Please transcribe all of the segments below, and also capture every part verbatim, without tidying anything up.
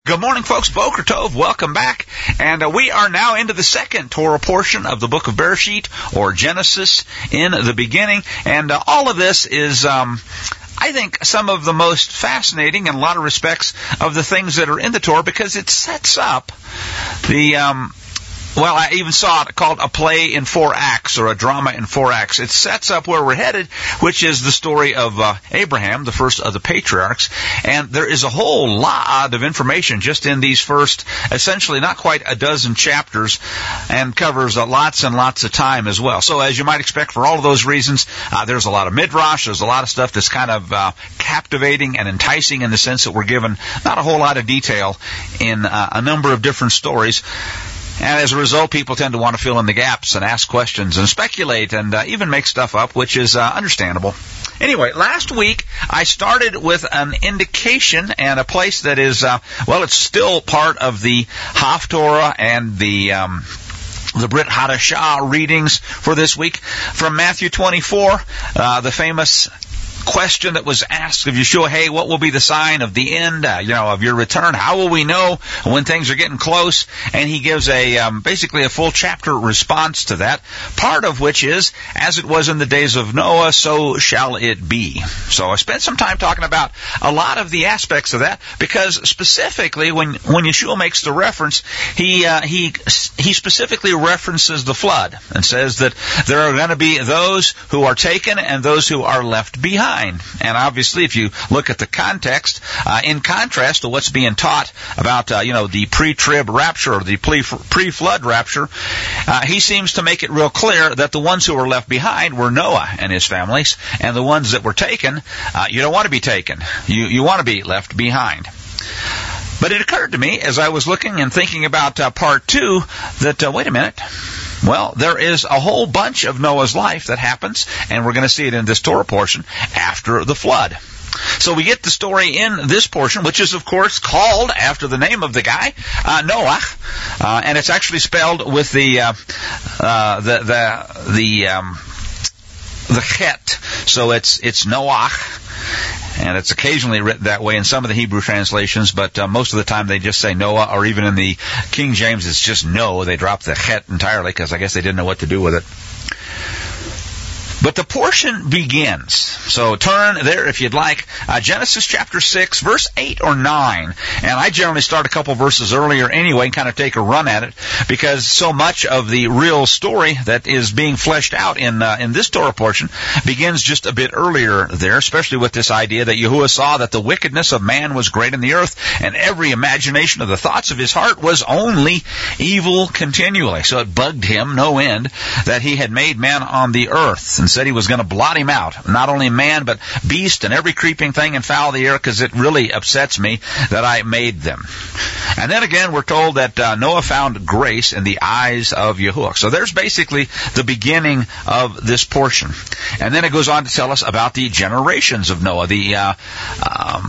Good morning, folks. Boker Tov, welcome back. And uh, we are now into the second Torah portion of the book of Bereshit, or Genesis, in the beginning. And uh, all of this is, um, I think, some of the most fascinating, in a lot of respects, of the things that are in the Torah, because it sets up the... Um, Well, I even saw it called a play in four acts, or a drama in four acts. It sets up where we're headed, which is the story of uh, Abraham, the first of the patriarchs. And there is a whole lot of information just in these first, essentially not quite a dozen chapters, and covers uh, lots and lots of time as well. So as you might expect, for all of those reasons, uh, there's a lot of midrash, there's a lot of stuff that's kind of uh, captivating and enticing in the sense that we're given not a whole lot of detail in uh, a number of different stories. And as a result, people tend to want to fill in the gaps and ask questions and speculate and uh, even make stuff up, which is uh, understandable. Anyway, last week I started with an indication and a place that is, uh, well, it's still part of the Haftorah and the... Um, the Brit Hadashah readings for this week from Matthew twenty-four, uh, the famous question that was asked of Yeshua, hey, what will be the sign of the end, uh, you know, of your return? How will we know when things are getting close? And he gives a um, basically a full chapter response to that, part of which is, as it was in the days of Noah, so shall it be. So I spent some time talking about a lot of the aspects of that, because specifically when, when Yeshua makes the reference, he, uh, he, he specifically references the flood and says that there are going to be those who are taken and those who are left behind. And obviously, if you look at the context, uh, in contrast to what's being taught about, uh, you know, the pre-trib rapture or the pre-flood rapture, uh, he seems to make it real clear that the ones who were left behind were Noah and his families, and the ones that were taken, uh, you don't want to be taken. You, you want to be left behind. But it occurred to me, as I was looking and thinking about uh, part two, that, uh, wait a minute, well, there is a whole bunch of Noah's life that happens, and we're going to see it in this Torah portion, after the flood. So we get the story in this portion, which is, of course, called after the name of the guy, uh, Noah, uh, and it's actually spelled with the, uh, uh, the, the, the, um, the chet, so it's, it's Noach. And it's occasionally written that way in some of the Hebrew translations, but uh, most of the time they just say Noah, or even in the King James it's just no. They drop the chet entirely because I guess they didn't know what to do with it. But the portion begins. So turn there if you'd like. Uh, Genesis chapter six, verse eight or nine. And I generally start a couple verses earlier anyway and kind of take a run at it, because so much of the real story that is being fleshed out in uh, in this Torah portion begins just a bit earlier there, especially with this idea that Yahuwah saw that the wickedness of man was great in the earth, and every imagination of the thoughts of his heart was only evil continually. So it bugged him no end that he had made man on the earth, and said he was going to blot him out, not only man, but beast and every creeping thing and fowl of the air, because it really upsets me that I made them. And then again, we're told that uh, Noah found grace in the eyes of Yahuwah. So there's basically the beginning of this portion. And then it goes on to tell us about the generations of Noah. The, uh, um,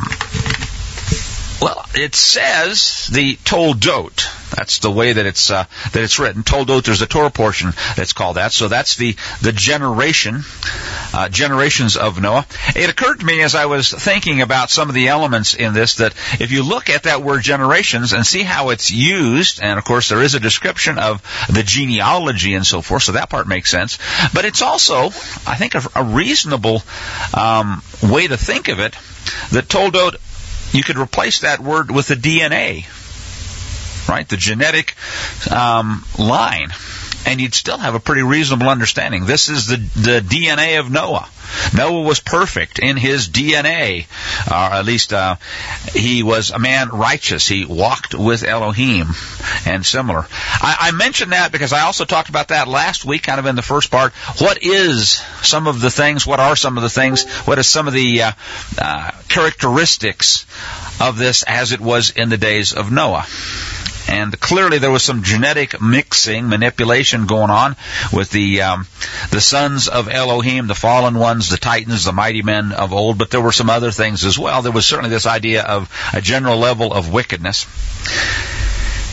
well, it says the Toldot. That's the way that it's uh, that it's written. Toldot, there's a Torah portion that's called that. So that's the the generation, uh, generations of Noah. It occurred to me as I was thinking about some of the elements in this that if you look at that word generations and see how it's used, and of course there is a description of the genealogy and so forth, so that part makes sense. But it's also, I think, a, a reasonable um, way to think of it, that Toldot, you could replace that word with the D N A. Right, the genetic um, line, and you'd still have a pretty reasonable understanding. This is the the D N A of Noah. Noah was perfect in his D N A, or at least uh, he was a man righteous. He walked with Elohim, and similar. I, I mentioned that because I also talked about that last week, kind of in the first part. What is some of the things? What are some of the things? What is some of the uh, uh, characteristics of this as it was in the days of Noah? And clearly there was some genetic mixing, manipulation going on with the um, the sons of Elohim, the fallen ones, the titans, the mighty men of old. But there were some other things as well. There was certainly this idea of a general level of wickedness.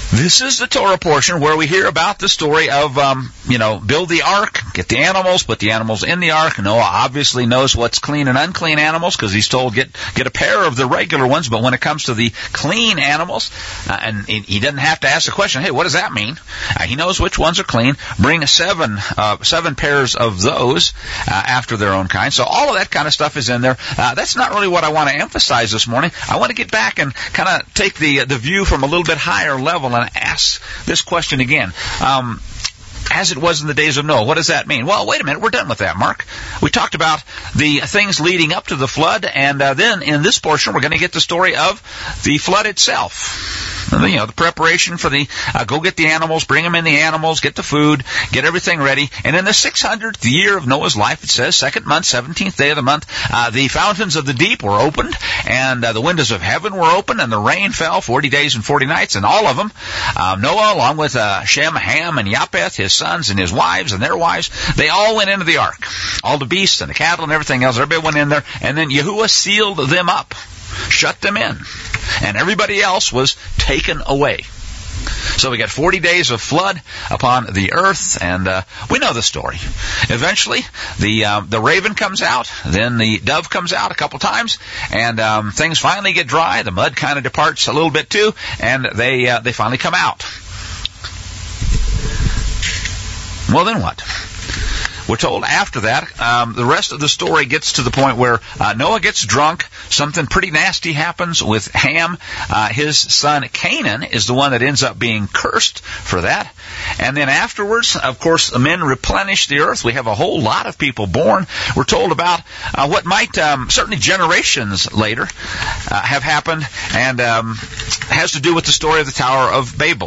This is the Torah portion where we hear about the story of, um, you know, build the ark, get the animals, put the animals in the ark. Noah obviously knows what's clean and unclean animals because he's told get get a pair of the regular ones. But when it comes to the clean animals, uh, and he, he doesn't have to ask the question, hey, what does that mean? Uh, he knows which ones are clean. Bring seven uh, seven pairs of those uh, after their own kind. So all of that kind of stuff is in there. Uh, that's not really what I want to emphasize this morning. I want to get back and kind of take the the view from a little bit higher level and ask this question again. Um, as it was in the days of Noah, what does that mean? Well, wait a minute, we're done with that, Mark. We talked about the things leading up to the flood, and uh, then in this portion we're going to get the story of the flood itself. You know, the preparation for the, uh, go get the animals, bring them in the animals, get the food, get everything ready. And in the six hundredth year of Noah's life, it says, second month, seventeenth day of the month, uh, the fountains of the deep were opened, and uh, the windows of heaven were opened, and the rain fell forty days and forty nights, and all of them, uh, Noah, along with uh, Shem, Ham, and Japheth, his sons and his wives and their wives, they all went into the ark. All the beasts and the cattle and everything else, everybody went in there, and then Yahuwah sealed them up, shut them in, and everybody else was taken away. So we got forty days of flood upon the earth, and uh, we know the story. Eventually, the uh, the raven comes out, then the dove comes out a couple times, and um, things finally get dry. The mud kind of departs a little bit too, and they uh, they finally come out. Well, then what? We're told after that, um, the rest of the story gets to the point where uh, Noah gets drunk. Something pretty nasty happens with Ham. Uh, his son Canaan is the one that ends up being cursed for that. And then afterwards, of course, the men replenish the earth. We have a whole lot of people born. We're told about uh, what might, um, certainly generations later, uh, have happened, and um, has to do with the story of the Tower of Babel.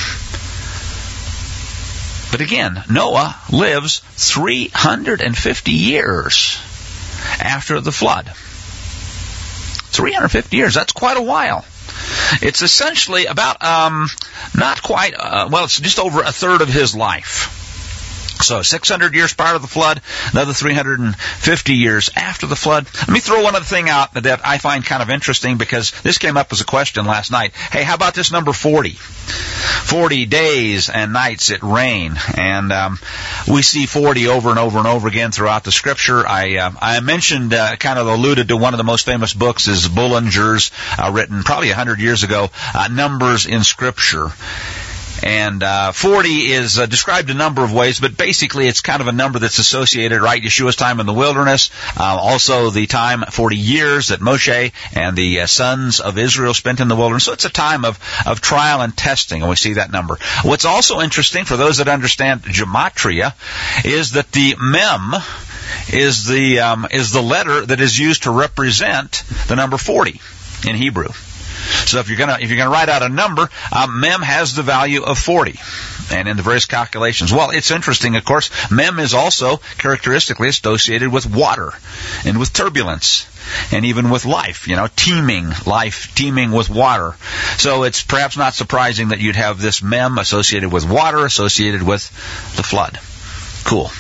But again, Noah lives three hundred fifty years after the flood. three hundred fifty years, that's quite a while. It's essentially about, um, not quite, uh, well, it's just over a third of his life. So six hundred years prior to the flood, another three hundred fifty years after the flood. Let me throw one other thing out that I find kind of interesting, because this came up as a question last night. Hey, how about this number forty? forty days and nights it rained, and um, we see forty over and over and over again throughout the Scripture. I uh, I mentioned, uh, kind of alluded to one of the most famous books is Bullinger's, uh, written probably a hundred years ago, uh, Numbers in Scripture. And uh, forty is uh, described a number of ways, but basically it's kind of a number that's associated, right, Yeshua's time in the wilderness, uh, also the time, forty years that Moshe and the uh, sons of Israel spent in the wilderness. So it's a time of, of trial and testing, and we see that number. What's also interesting, for those that understand gematria, is that the mem is the um, is the letter that is used to represent the number forty in Hebrew. So if you're gonna if you're gonna write out a number, um, mem has the value of forty, and in the various calculations. Well, it's interesting, of course. Mem is also characteristically associated with water and with turbulence, and even with life. You know, teeming life, teeming with water. So it's perhaps not surprising that you'd have this mem associated with water, associated with the flood. Cool.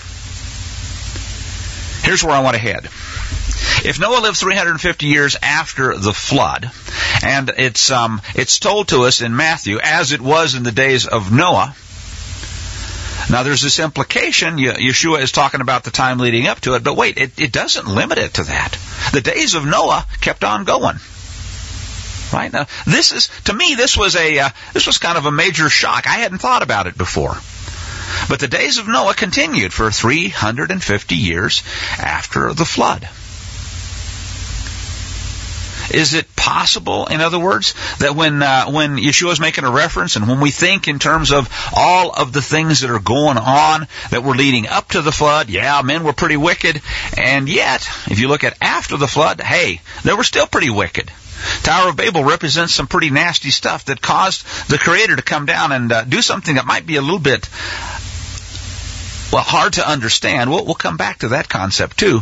Here's where I want to head. If Noah lived three hundred fifty years after the flood, and it's um, it's told to us in Matthew, as it was in the days of Noah. Now there's this implication, Yeshua is talking about the time leading up to it, but wait, it, it doesn't limit it to that. The days of Noah kept on going. Right? Now, this is, to me, this was a, uh, this was kind of a major shock. I hadn't thought about it before. But the days of Noah continued for three hundred fifty years after the flood. Is it possible, in other words, that when uh, when Yeshua is making a reference, and when we think in terms of all of the things that are going on that were leading up to the flood, yeah, men were pretty wicked, and yet, if you look at after the flood, hey, they were still pretty wicked. Tower of Babel represents some pretty nasty stuff that caused the Creator to come down and uh, do something that might be a little bit, well, hard to understand. We'll, we'll come back to that concept too.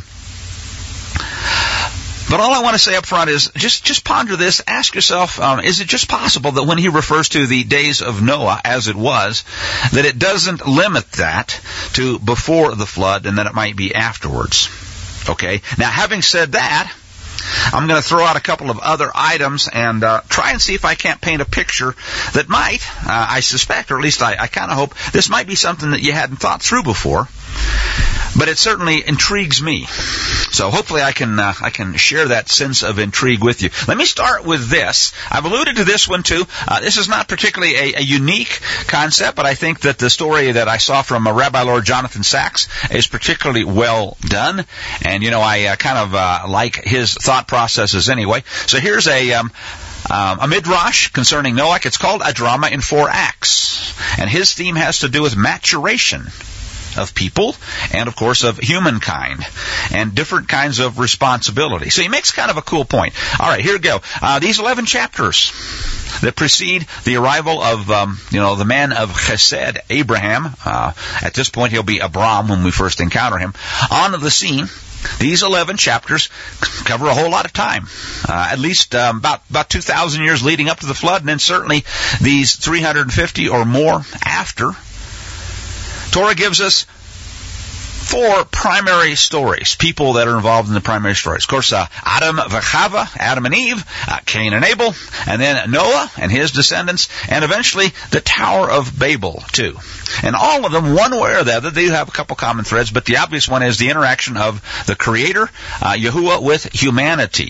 But all I want to say up front is just, just ponder this. Ask yourself, um, is it just possible that when he refers to the days of Noah as it was, that it doesn't limit that to before the flood and that it might be afterwards? Okay. Now, having said that, I'm going to throw out a couple of other items and uh, try and see if I can't paint a picture that might, uh, I suspect, or at least I, I kind of hope, this might be something that you hadn't thought through before. But it certainly intrigues me. So hopefully I can uh, I can share that sense of intrigue with you. Let me start with this. I've alluded to this one too. Uh, this is not particularly a, a unique concept, but I think that the story that I saw from uh, Rabbi Lord Jonathan Sacks is particularly well done. And, you know, I uh, kind of uh, like his thought processes anyway. So here's a... Um, Um, a midrash concerning Noah. It's called A Drama in Four Acts. And his theme has to do with maturation of people and, of course, of humankind and different kinds of responsibility. So he makes kind of a cool point. All right, here we go. Uh, these eleven chapters that precede the arrival of, um, you know, the man of Chesed, Abraham. Uh, at this point, he'll be Abram when we first encounter him. On the scene. These eleven chapters cover a whole lot of time, uh, at least um, about about two thousand years leading up to the flood, and then certainly these three hundred fifty or more after. Torah gives us four primary stories, people that are involved in the primary stories. Of course, uh, Adam v'Chava, Adam and Eve, uh, Cain and Abel, and then Noah and his descendants, and eventually the Tower of Babel, too. And all of them, one way or the other, they have a couple common threads, but the obvious one is the interaction of the Creator, uh, Yahuwah, with humanity.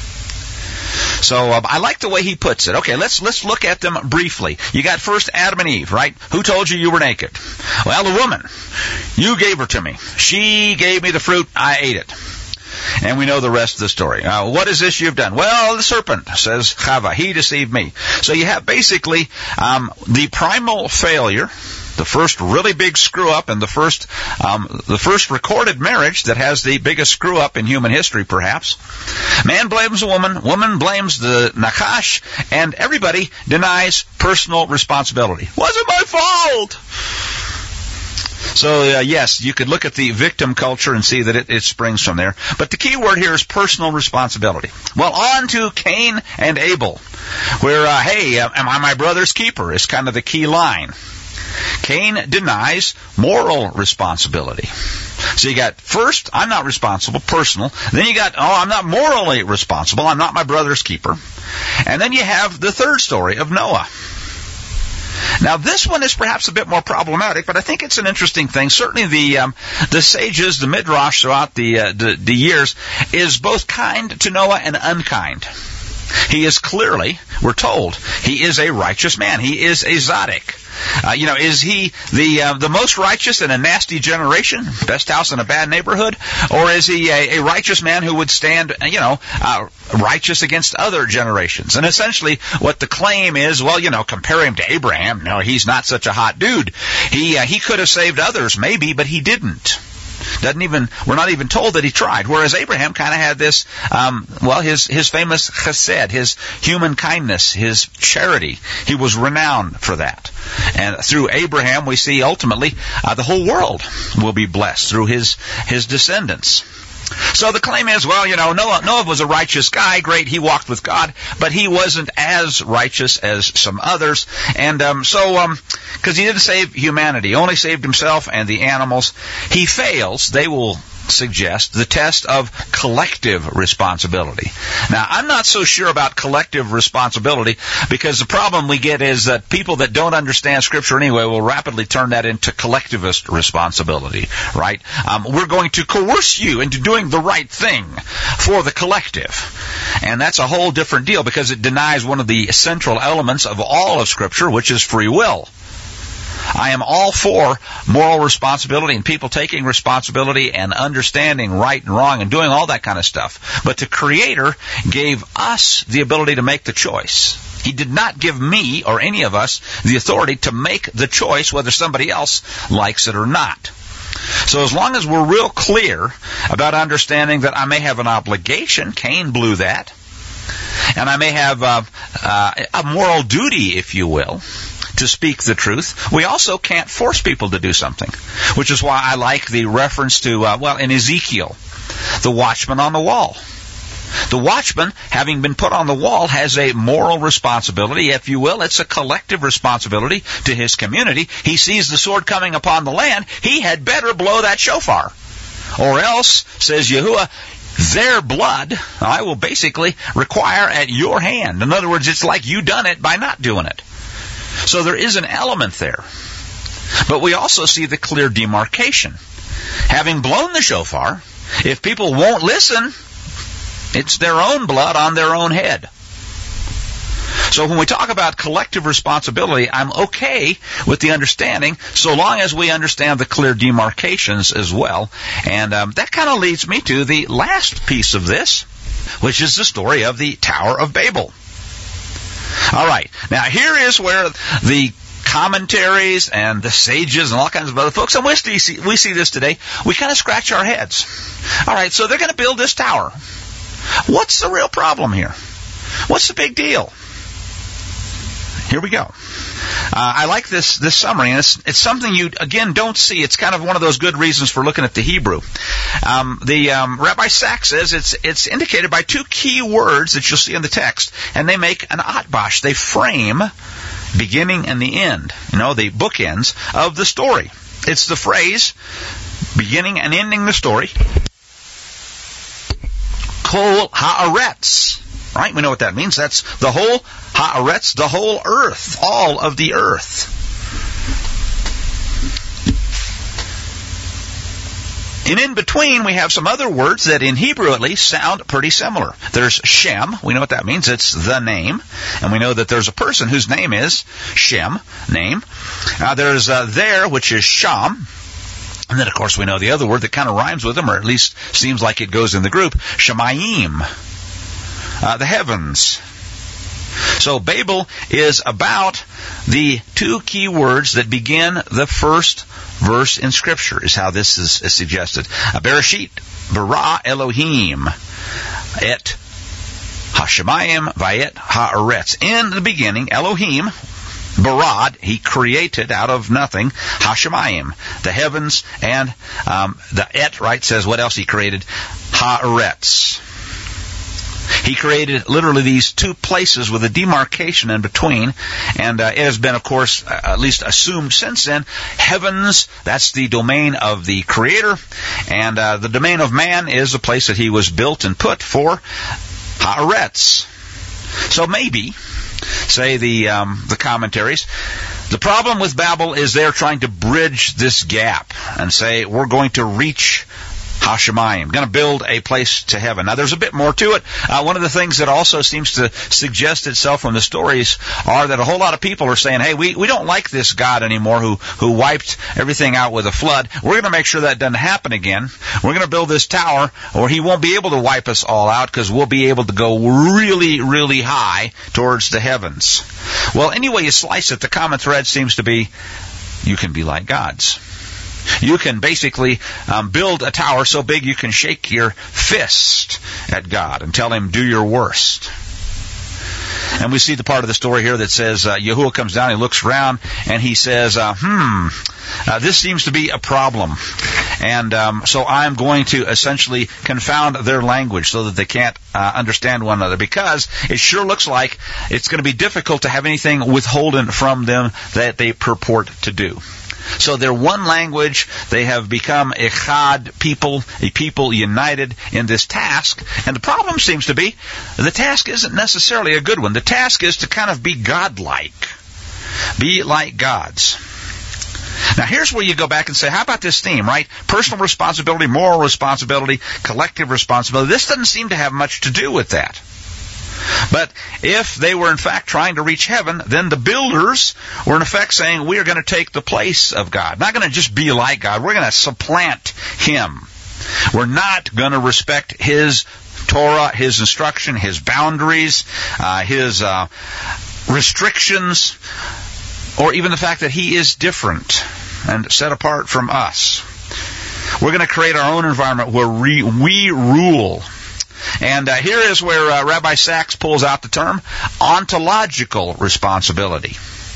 So uh, I like the way he puts it. Okay, let's let's look at them briefly. You got first Adam and Eve, right? Who told you you were naked? Well, the woman. You gave her to me. She gave me the fruit. I ate it. And we know the rest of the story. Uh, what is this you've done? Well, the serpent, says Chava. He deceived me. So you have basically um, the primal failure, the first really big screw-up, and the first um, the first recorded marriage that has the biggest screw-up in human history, perhaps. Man blames a woman, woman blames the Nachash, and everybody denies personal responsibility. Wasn't my fault! So, uh, yes, you could look at the victim culture and see that it, it springs from there. But the key word here is personal responsibility. Well, on to Cain and Abel, where, uh, hey, uh, am I my brother's keeper, is kind of the key line. Cain denies moral responsibility. So you got, first, I'm not responsible, personal. Then you got, oh, I'm not morally responsible. I'm not my brother's keeper. And then you have the third story of Noah. Now, this one is perhaps a bit more problematic, but I think it's an interesting thing. Certainly the um, the sages, the midrash throughout the, uh, the the years, is both kind to Noah and unkind. He is clearly, we're told, he is a righteous man. He is a tzaddik. Uh, you know, is he the uh, the most righteous in a nasty generation, best house in a bad neighborhood, or is he a, a righteous man who would stand, you know, uh, righteous against other generations? And essentially, what the claim is, well, you know, compare him to Abraham. No, he's not such a hot dude. He uh, he could have saved others, maybe, but he didn't. Doesn't even, we're not even told that he tried. Whereas Abraham kind of had this, um, well, his, his famous chesed, his human kindness, his charity. He was renowned for that. And through Abraham, we see ultimately, uh, the whole world will be blessed through his, his descendants. So the claim is, well, you know, Noah, Noah was a righteous guy. Great, he walked with God, but he wasn't as righteous as some others. And um, so, um, because he didn't save humanity, only saved himself and the animals, he fails, they will suggest, the test of collective responsibility. Now, I'm not so sure about collective responsibility, because the problem we get is that people that don't understand Scripture anyway will rapidly turn that into collectivist responsibility, right? Um, we're going to coerce you into doing the right thing for the collective. And that's a whole different deal, because it denies one of the central elements of all of Scripture, which is free will. I am all for moral responsibility and people taking responsibility and understanding right and wrong and doing all that kind of stuff. But the Creator gave us the ability to make the choice. He did not give me or any of us the authority to make the choice whether somebody else likes it or not. So as long as we're real clear about understanding that I may have an obligation, Cain blew that, and I may have uh, uh, a moral duty, if you will, to speak the truth, we also can't force people to do something, which is why I like the reference to, uh, well, in Ezekiel, the watchman on the wall. The watchman, having been put on the wall, has a moral responsibility, if you will. It's a collective responsibility to his community. He sees the sword coming upon the land. He had better blow that shofar. Or else, says Yahuwah, their blood I will basically require at your hand. In other words, it's like you done it by not doing it. So there is an element there. But we also see the clear demarcation. Having blown the shofar, if people won't listen, it's their own blood on their own head. So when we talk about collective responsibility, I'm okay with the understanding so long as we understand the clear demarcations as well. And um, that kind of leads me to the last piece of this, which is the story of the Tower of Babel. All right. Now, here is where the commentaries and the sages and all kinds of other folks, and we see, we see this today, we kind of scratch our heads. All right, so they're going to build this tower. What's the real problem here? What's the big deal? Here we go. Uh, I like this this summary, and it's, it's something you, again, don't see. It's kind of one of those good reasons for looking at the Hebrew. Um, the um, Rabbi Sachs says it's it's indicated by two key words that you'll see in the text, and they make an atbash. They frame beginning and the end, you know, the bookends of the story. It's the phrase, beginning and ending the story, kol haaretz. Right? We know what that means. That's the whole haaretz, the whole earth, all of the earth. And in between, we have some other words that in Hebrew at least sound pretty similar. There's Shem. We know what that means. It's the name. And we know that there's a person whose name is Shem, name. Uh, there's uh, there, which is Sham. And then, of course, we know the other word that kind of rhymes with them, or at least seems like it goes in the group, Shemayim. Uh, the heavens. So Babel is about the two key words that begin the first verse in Scripture, is how this is, is suggested. Uh, Bereshit, bara Elohim, et hashemayim vayet haaretz. In the beginning, Elohim, barad, he created out of nothing, hashemayim, the heavens, and um, the et, right, says what else he created? Haaretz. He created literally these two places with a demarcation in between, and uh, it has been, of course, uh, at least assumed since then, heavens, that's the domain of the Creator, and uh, the domain of man is the place that he was built and put for haaretz. So maybe, say the um, the commentaries, the problem with Babel is they're trying to bridge this gap and say, we're going to reach Hashemayim, going to build a place to heaven. Now, there's a bit more to it. Uh, one of the things that also seems to suggest itself from the stories are that a whole lot of people are saying, hey, we, we don't like this God anymore who, who wiped everything out with a flood. We're going to make sure that doesn't happen again. We're going to build this tower where he won't be able to wipe us all out because we'll be able to go really, really high towards the heavens. Well, any way you slice it, the common thread seems to be you can be like gods. You can basically um, build a tower so big you can shake your fist at God and tell him, do your worst. And we see the part of the story here that says uh, Yahuwah comes down, he looks around, and he says, uh, hmm, uh, this seems to be a problem. And um, so I'm going to essentially confound their language so that they can't uh, understand one another, because it sure looks like it's going to be difficult to have anything withholden from them that they purport to do. So they're one language. They have become echad, people, a people united in this task. And the problem seems to be the task isn't necessarily a good one. The task is to kind of be godlike, be like gods. Now here's where you go back and say, how about this theme, right? Personal responsibility, moral responsibility, collective responsibility. This doesn't seem to have much to do with that. But if they were in fact trying to reach heaven, then the builders were in effect saying, we are going to take the place of God. Not going to just be like God. We're going to supplant him. We're not going to respect his Torah, his instruction, his boundaries, uh, his uh, restrictions, or even the fact that he is different and set apart from us. We're going to create our own environment where we, we rule. And uh, here is where uh, Rabbi Sachs pulls out the term ontological responsibility.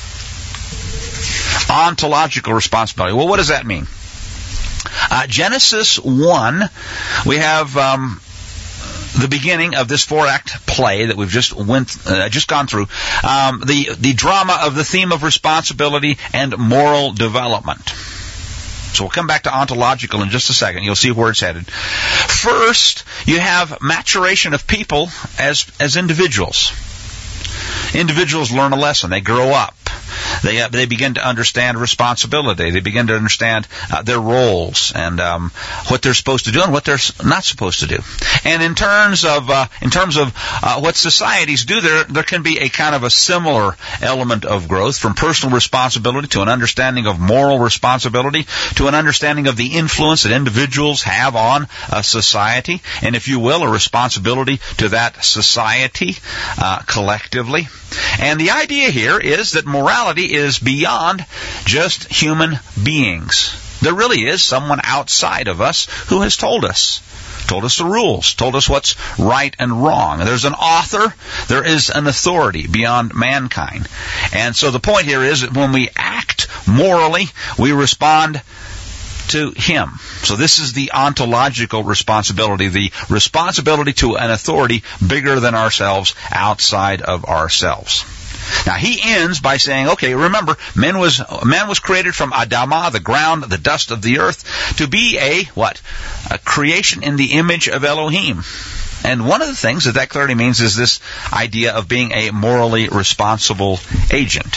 Ontological responsibility. Well, what does that mean? Uh, Genesis one, we have um, the beginning of this four-act play that we've just went, uh, just gone through. Um, the the drama of the theme of responsibility and moral development. So we'll come back to ontological in just a second. You'll see where it's headed. First, you have maturation of people as as individuals. Individuals learn a lesson. They grow up. They uh, they begin to understand responsibility. They begin to understand uh, their roles and um, what they're supposed to do and what they're not supposed to do. And in terms of uh, in terms of uh, what societies do, there there can be a kind of a similar element of growth, from personal responsibility to an understanding of moral responsibility to an understanding of the influence that individuals have on a society, and, if you will, a responsibility to that society uh, collectively. And the idea here is that morality is beyond just human beings. There really is someone outside of us who has told us, told us the rules, told us what's right and wrong. There's an author, there is an authority beyond mankind. And so the point here is that when we act morally, we respond to him. So this is the ontological responsibility, the responsibility to an authority bigger than ourselves, outside of ourselves. Now he ends by saying, okay, remember, man was man was created from Adamah, the ground, the dust of the earth, to be a, what? A creation in the image of Elohim. And one of the things that that clearly means is this idea of being a morally responsible agent.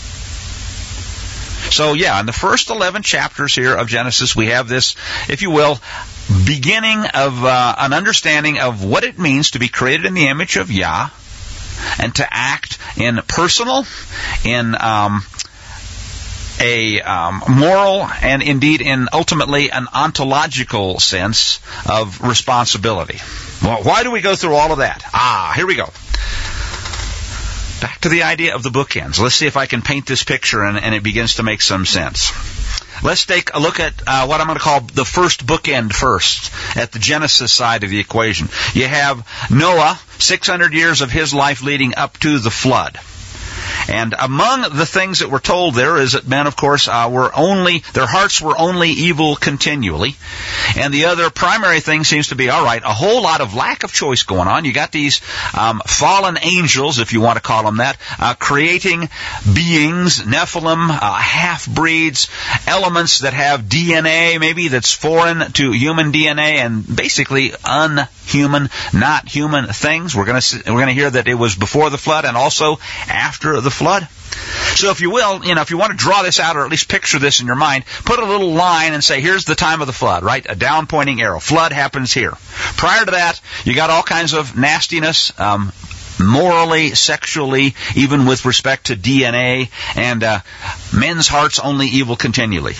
So yeah, in the first eleven chapters here of Genesis, we have this, if you will, beginning of uh, an understanding of what it means to be created in the image of Yah, and to act in personal, in um, a um, moral, and indeed in ultimately an ontological sense of responsibility. Well, why do we go through all of that? Ah, here we go. Back to the idea of the bookends. Let's see if I can paint this picture and, and it begins to make some sense. Let's take a look at uh, what I'm going to call the first bookend first, at the Genesis side of the equation. You have Noah, six hundred years of his life leading up to the flood. And among the things that we're told there is that men, of course, uh, were only, their hearts were only evil continually. And the other primary thing seems to be, all right, a whole lot of lack of choice going on. You got these um, fallen angels, if you want to call them that, uh, creating beings, Nephilim, uh, half-breeds, elements that have D N A, maybe that's foreign to human D N A, and basically unhuman, not human things. We're going to we're going to hear that it was before the flood and also after the flood. So if you will, you know, if you want to draw this out or at least picture this in your mind, put a little line and say, here's the time of the flood, right? A down pointing arrow. Flood happens here. Prior to that, you got all kinds of nastiness, um, morally, sexually, even with respect to D N A, and uh, men's hearts only evil continually.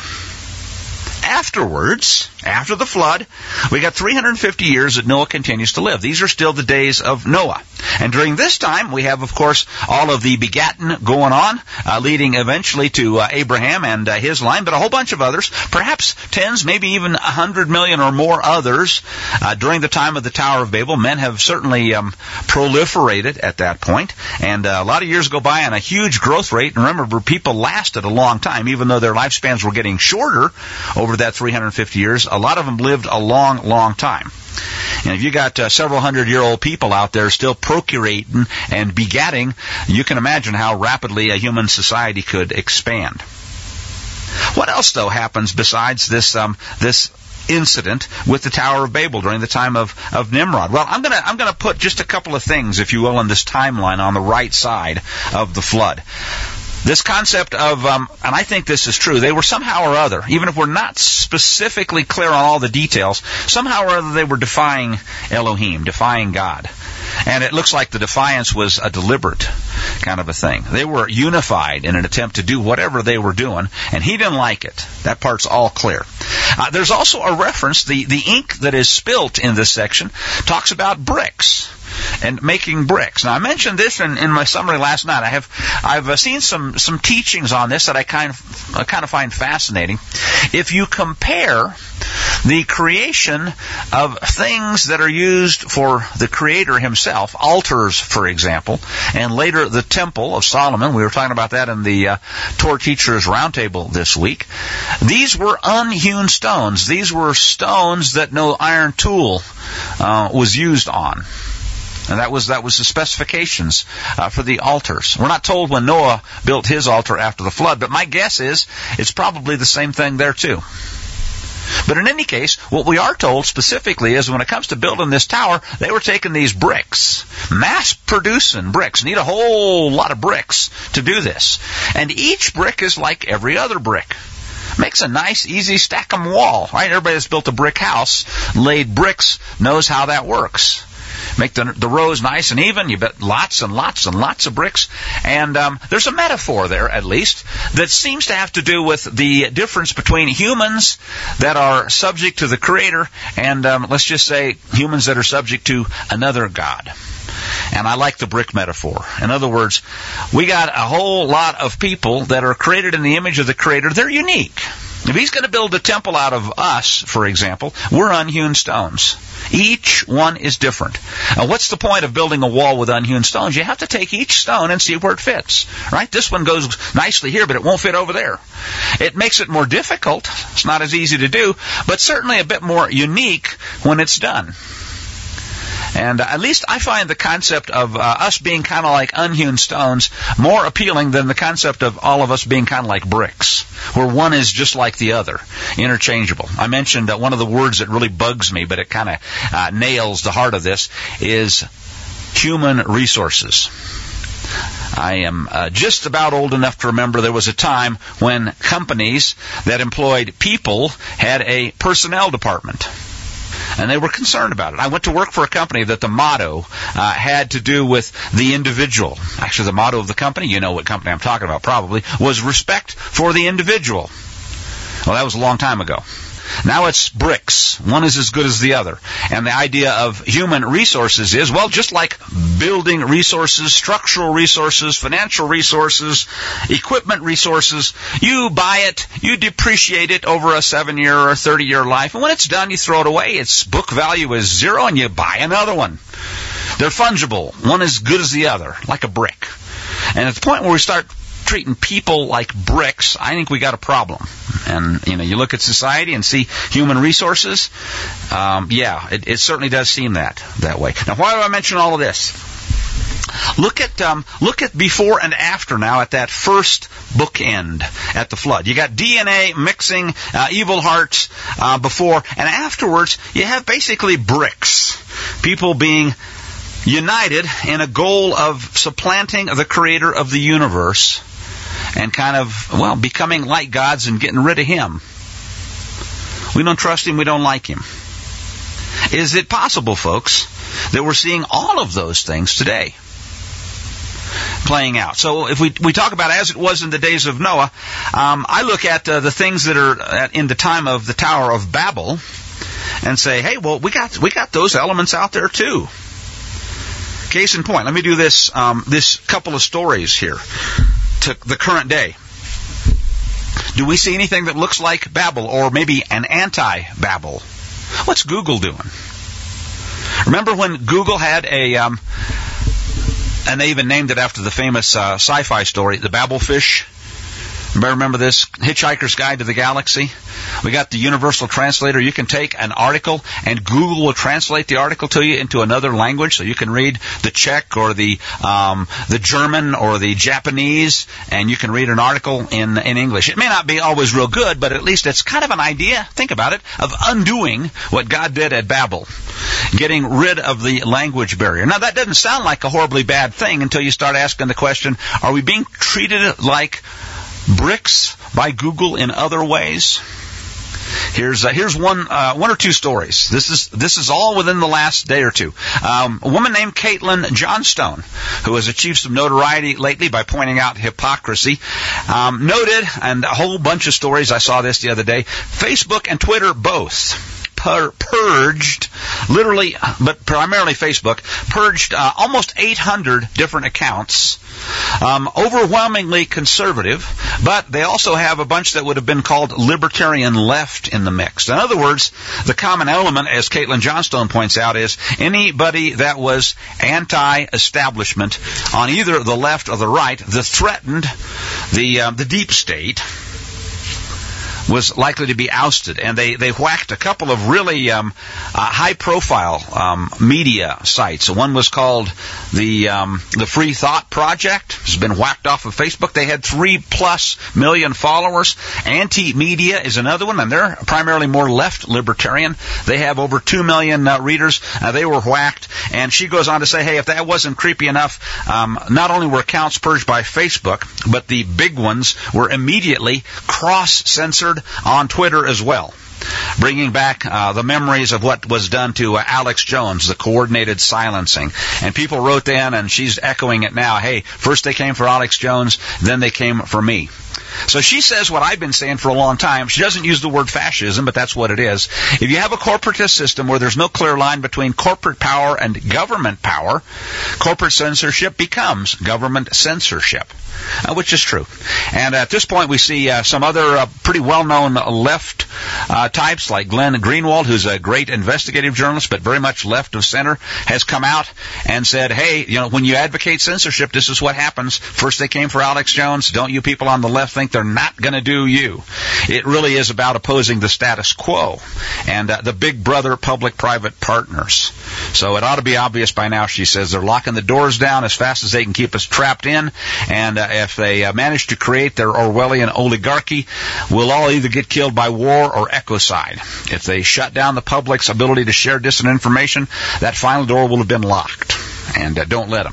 Afterwards, after the flood, we got three hundred fifty years that Noah continues to live. These are still the days of Noah. And during this time, we have, of course, all of the begotten going on, uh, leading eventually to uh, Abraham and uh, his line, but a whole bunch of others, perhaps tens, maybe even a hundred million or more others. Uh, during the time of the Tower of Babel, men have certainly um, proliferated at that point, and uh, a lot of years go by on a huge growth rate. And remember, people lasted a long time, even though their lifespans were getting shorter over that three hundred fifty years. A lot of them lived a long, long time. And if you got uh, several hundred year old people out there still procreating and begatting, you can imagine how rapidly a human society could expand. What else, though, happens besides this um, this incident with the Tower of Babel during the time of, of Nimrod? Well, I'm gonna I'm gonna put just a couple of things, if you will, on this timeline on the right side of the flood. This concept of, um, and I think this is true, they were somehow or other, even if we're not specifically clear on all the details, somehow or other they were defying Elohim, defying God. And it looks like the defiance was a deliberate kind of a thing. They were unified in an attempt to do whatever they were doing, and he didn't like it. That part's all clear. Uh, there's also a reference, the, the ink that is spilt in this section talks about bricks and making bricks. Now, I mentioned this in, in my summary last night. I have I've uh, seen some some teachings on this that I kind of I kind of find fascinating. If you compare the creation of things that are used for the Creator himself, altars, for example, and later the Temple of Solomon, we were talking about that in the uh, Torah Teachers Roundtable this week. These were unhewn stones. These were stones that no iron tool uh, was used on. And that was that was the specifications uh, for the altars. We're not told when Noah built his altar after the flood, but my guess is it's probably the same thing there too. But in any case, what we are told specifically is when it comes to building this tower, they were taking these bricks, mass-producing bricks, need a whole lot of bricks to do this. And each brick is like every other brick. Makes a nice, easy stack-em wall, right? Everybody that's built a brick house, laid bricks, knows how that works. Make the, the rows nice and even. You bet lots and lots and lots of bricks. And um, there's a metaphor there, at least, that seems to have to do with the difference between humans that are subject to the Creator and, um, let's just say, humans that are subject to another God. And I like the brick metaphor. In other words, we got a whole lot of people that are created in the image of the Creator. They're unique. If He's going to build a temple out of us, for example, we're unhewn stones. Each one is different. Now, what's the point of building a wall with unhewn stones? You have to take each stone and see where it fits. Right? This one goes nicely here, but it won't fit over there. It makes it more difficult. It's not as easy to do, but certainly a bit more unique when it's done. And uh, at least I find the concept of uh, us being kind of like unhewn stones more appealing than the concept of all of us being kind of like bricks, where one is just like the other, interchangeable. I mentioned uh, one of the words that really bugs me, but it kind of uh, nails the heart of this, is human resources. I am uh, just about old enough to remember there was a time when companies that employed people had a personnel department. And they were concerned about it. I went to work for a company that the motto uh, had to do with the individual. Actually, the motto of the company, you know what company I'm talking about probably, was respect for the individual. Well, that was a long time ago. Now it's bricks. One is as good as the other. And the idea of human resources is, well, just like building resources, structural resources, financial resources, equipment resources, you buy it, you depreciate it over a seven-year or thirty-year life, and when it's done, you throw it away. Its book value is zero, and you buy another one. They're fungible. One is good as the other, like a brick. And at the point where we start treating people like bricks, I think we got a problem. And, you know, you look at society and see human resources, um, yeah, it, it certainly does seem that, that way. Now, why do I mention all of this? Look at, um, look at before and after now at that first bookend at the flood. You got D N A mixing, uh, evil hearts, uh, before, and afterwards, you have basically bricks. People being united in a goal of supplanting the Creator of the universe and kind of, well, becoming like gods and getting rid of Him. We don't trust Him, we don't like Him. Is it possible, folks, that we're seeing all of those things today playing out? So if we we talk about as it was in the days of Noah, um, I look at uh, the things that are at, in the time of the Tower of Babel and say, hey, well, we got we got those elements out there too. Case in point, let me do this um, this couple of stories here to the current day. Do we see anything that looks like Babel, or maybe an anti-Babel? What's Google doing? Remember when Google had a, um, and they even named it after the famous uh, sci-fi story, the Babelfish? Remember, remember this? Hitchhiker's Guide to the Galaxy? We got the universal translator. You can take an article and Google will translate the article to you into another language, so you can read the Czech or the um, the German or the Japanese, and you can read an article in in English. It may not be always real good, but at least it's kind of an idea, think about it, of undoing what God did at Babel, getting rid of the language barrier. Now, that doesn't sound like a horribly bad thing until you start asking the question, are we being treated like bricks by Google in other ways? Here's uh, here's one uh, one or two stories. This is this is all within the last day or two. Um, a woman named Caitlin Johnstone, who has achieved some notoriety lately by pointing out hypocrisy, um, noted, and a whole bunch of stories. I saw this the other day. Facebook and Twitter both pur- purged, literally, but primarily Facebook, purged uh, almost eight hundred different accounts. Um, overwhelmingly conservative, but they also have a bunch that would have been called libertarian left in the mix. In other words, the common element, as Caitlin Johnstone points out, is anybody that was anti-establishment on either the left or the right that threatened the uh, the deep state was likely to be ousted, and they, they whacked a couple of really um, uh, high-profile um, media sites. One was called the um, the Free Thought Project. It's been whacked off of Facebook. They had three-plus million followers. Anti-Media is another one, and they're primarily more left libertarian. They have over two million uh, readers. Uh, they were whacked, and she goes on to say, hey, if that wasn't creepy enough, um, not only were accounts purged by Facebook, but the big ones were immediately cross-censored on Twitter as well, bringing back uh, the memories of what was done to uh, Alex Jones, the coordinated silencing. And people wrote in, and she's echoing it now, hey, first they came for Alex Jones, then they came for me. So she says what I've been saying for a long time. She doesn't use the word fascism, but that's what it is. If you have a corporatist system where there's no clear line between corporate power and government power, corporate censorship becomes government censorship, uh, which is true. And at this point, we see uh, some other uh, pretty well-known left uh, types, like Glenn Greenwald, who's a great investigative journalist, but very much left of center, has come out and said, hey, you know, when you advocate censorship, this is what happens. First they came for Alex Jones. Don't you people on the left think they're not going to do you? It really is about opposing the status quo and uh, the big brother public-private partners. So it ought to be obvious by now, she says. They're locking the doors down as fast as they can keep us trapped in, and uh, if they uh, manage to create their Orwellian oligarchy, we'll all either get killed by war or ecocide. If they shut down the public's ability to share dissident information, that final door will have been locked, and uh, don't let them.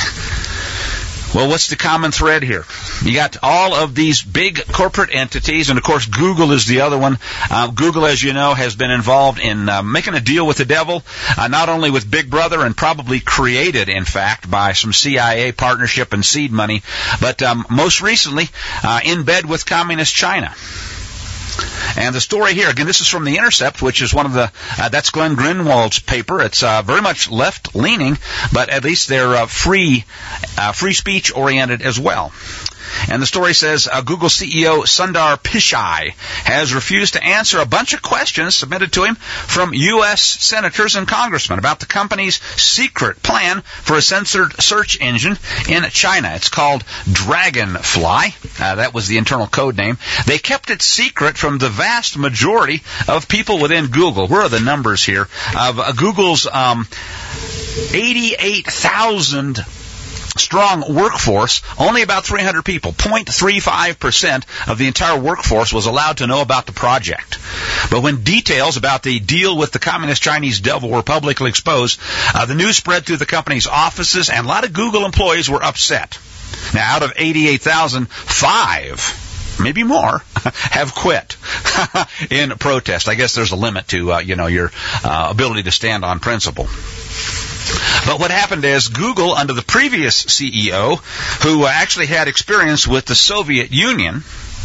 Well, what's the common thread here? You got all of these big corporate entities, and of course Google is the other one. Uh, Google, as you know, has been involved in uh, making a deal with the devil, uh, not only with Big Brother, and probably created, in fact, by some C I A partnership and seed money, but um, most recently uh, in bed with Communist China. And the story here, again, this is from The Intercept, which is one of the, uh, that's Glenn Greenwald's paper. It's uh, very much left-leaning, but at least they're uh, free, uh, free speech-oriented as well. And the story says uh, Google C E O Sundar Pichai has refused to answer a bunch of questions submitted to him from U S senators and congressmen about the company's secret plan for a censored search engine in China. It's called Dragonfly. Uh, that was the internal code name. They kept it secret from the vast majority of people within Google. Where are the numbers here? Of uh, Google's um, eighty-eight thousand strong workforce, only about three hundred people, zero point three five percent of the entire workforce was allowed to know about the project. But when details about the deal with the Communist Chinese devil were publicly exposed, uh, the news spread through the company's offices, and a lot of Google employees were upset. Now, out of eighty-eight thousand, five, maybe more, have quit in protest. I guess there's a limit to, uh, you know, your uh, ability to stand on principle. But what happened is Google, under the previous C E O, who uh, actually had experience with the Soviet Union,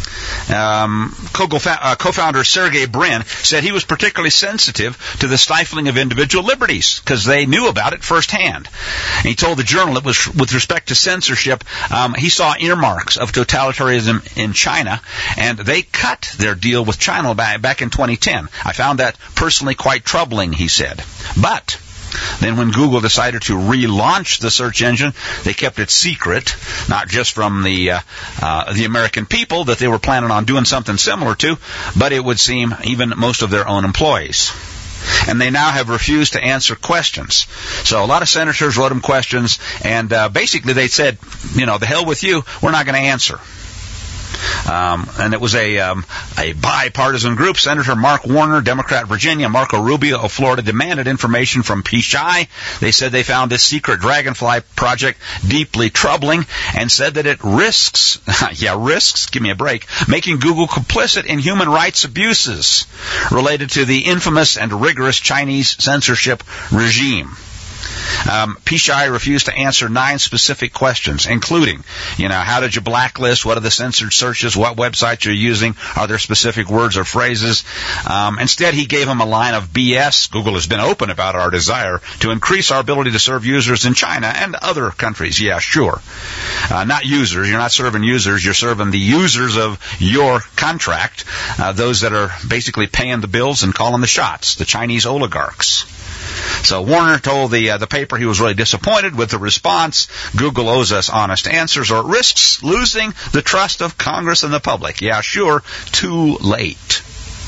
um, co- co-founder Sergey Brin, said he was particularly sensitive to the stifling of individual liberties because they knew about it firsthand. And he told the Journal it was with respect to censorship, um, he saw earmarks of totalitarianism in China, and they cut their deal with China back, back in twenty ten. I found that personally quite troubling, he said. But then when Google decided to relaunch the search engine, they kept it secret, not just from the uh, uh, the American people that they were planning on doing something similar to, but it would seem even most of their own employees. And they now have refused to answer questions. So a lot of senators wrote them questions, and uh, basically they said, you know, the hell with you, we're not going to answer. Um, and it was a um, a bipartisan group. Senator Mark Warner, Democrat Virginia, Marco Rubio of Florida demanded information from Pichai. They said they found this secret Dragonfly project deeply troubling and said that it risks, yeah, risks, give me a break, making Google complicit in human rights abuses related to the infamous and rigorous Chinese censorship regime. Um, Pichai refused to answer nine specific questions, including, you know, how did you blacklist? What are the censored searches? What websites you're using? Are there specific words or phrases? Um, instead, he gave him a line of B S. Google has been open about our desire to increase our ability to serve users in China and other countries. Yeah, sure. Uh, not users. You're not serving users. You're serving the users of your contract, uh, those that are basically paying the bills and calling the shots, the Chinese oligarchs. So Warner told the uh, the paper paper he was really disappointed with the response. Google owes us honest answers or it risks losing the trust of Congress and the public. Yeah, sure, too late.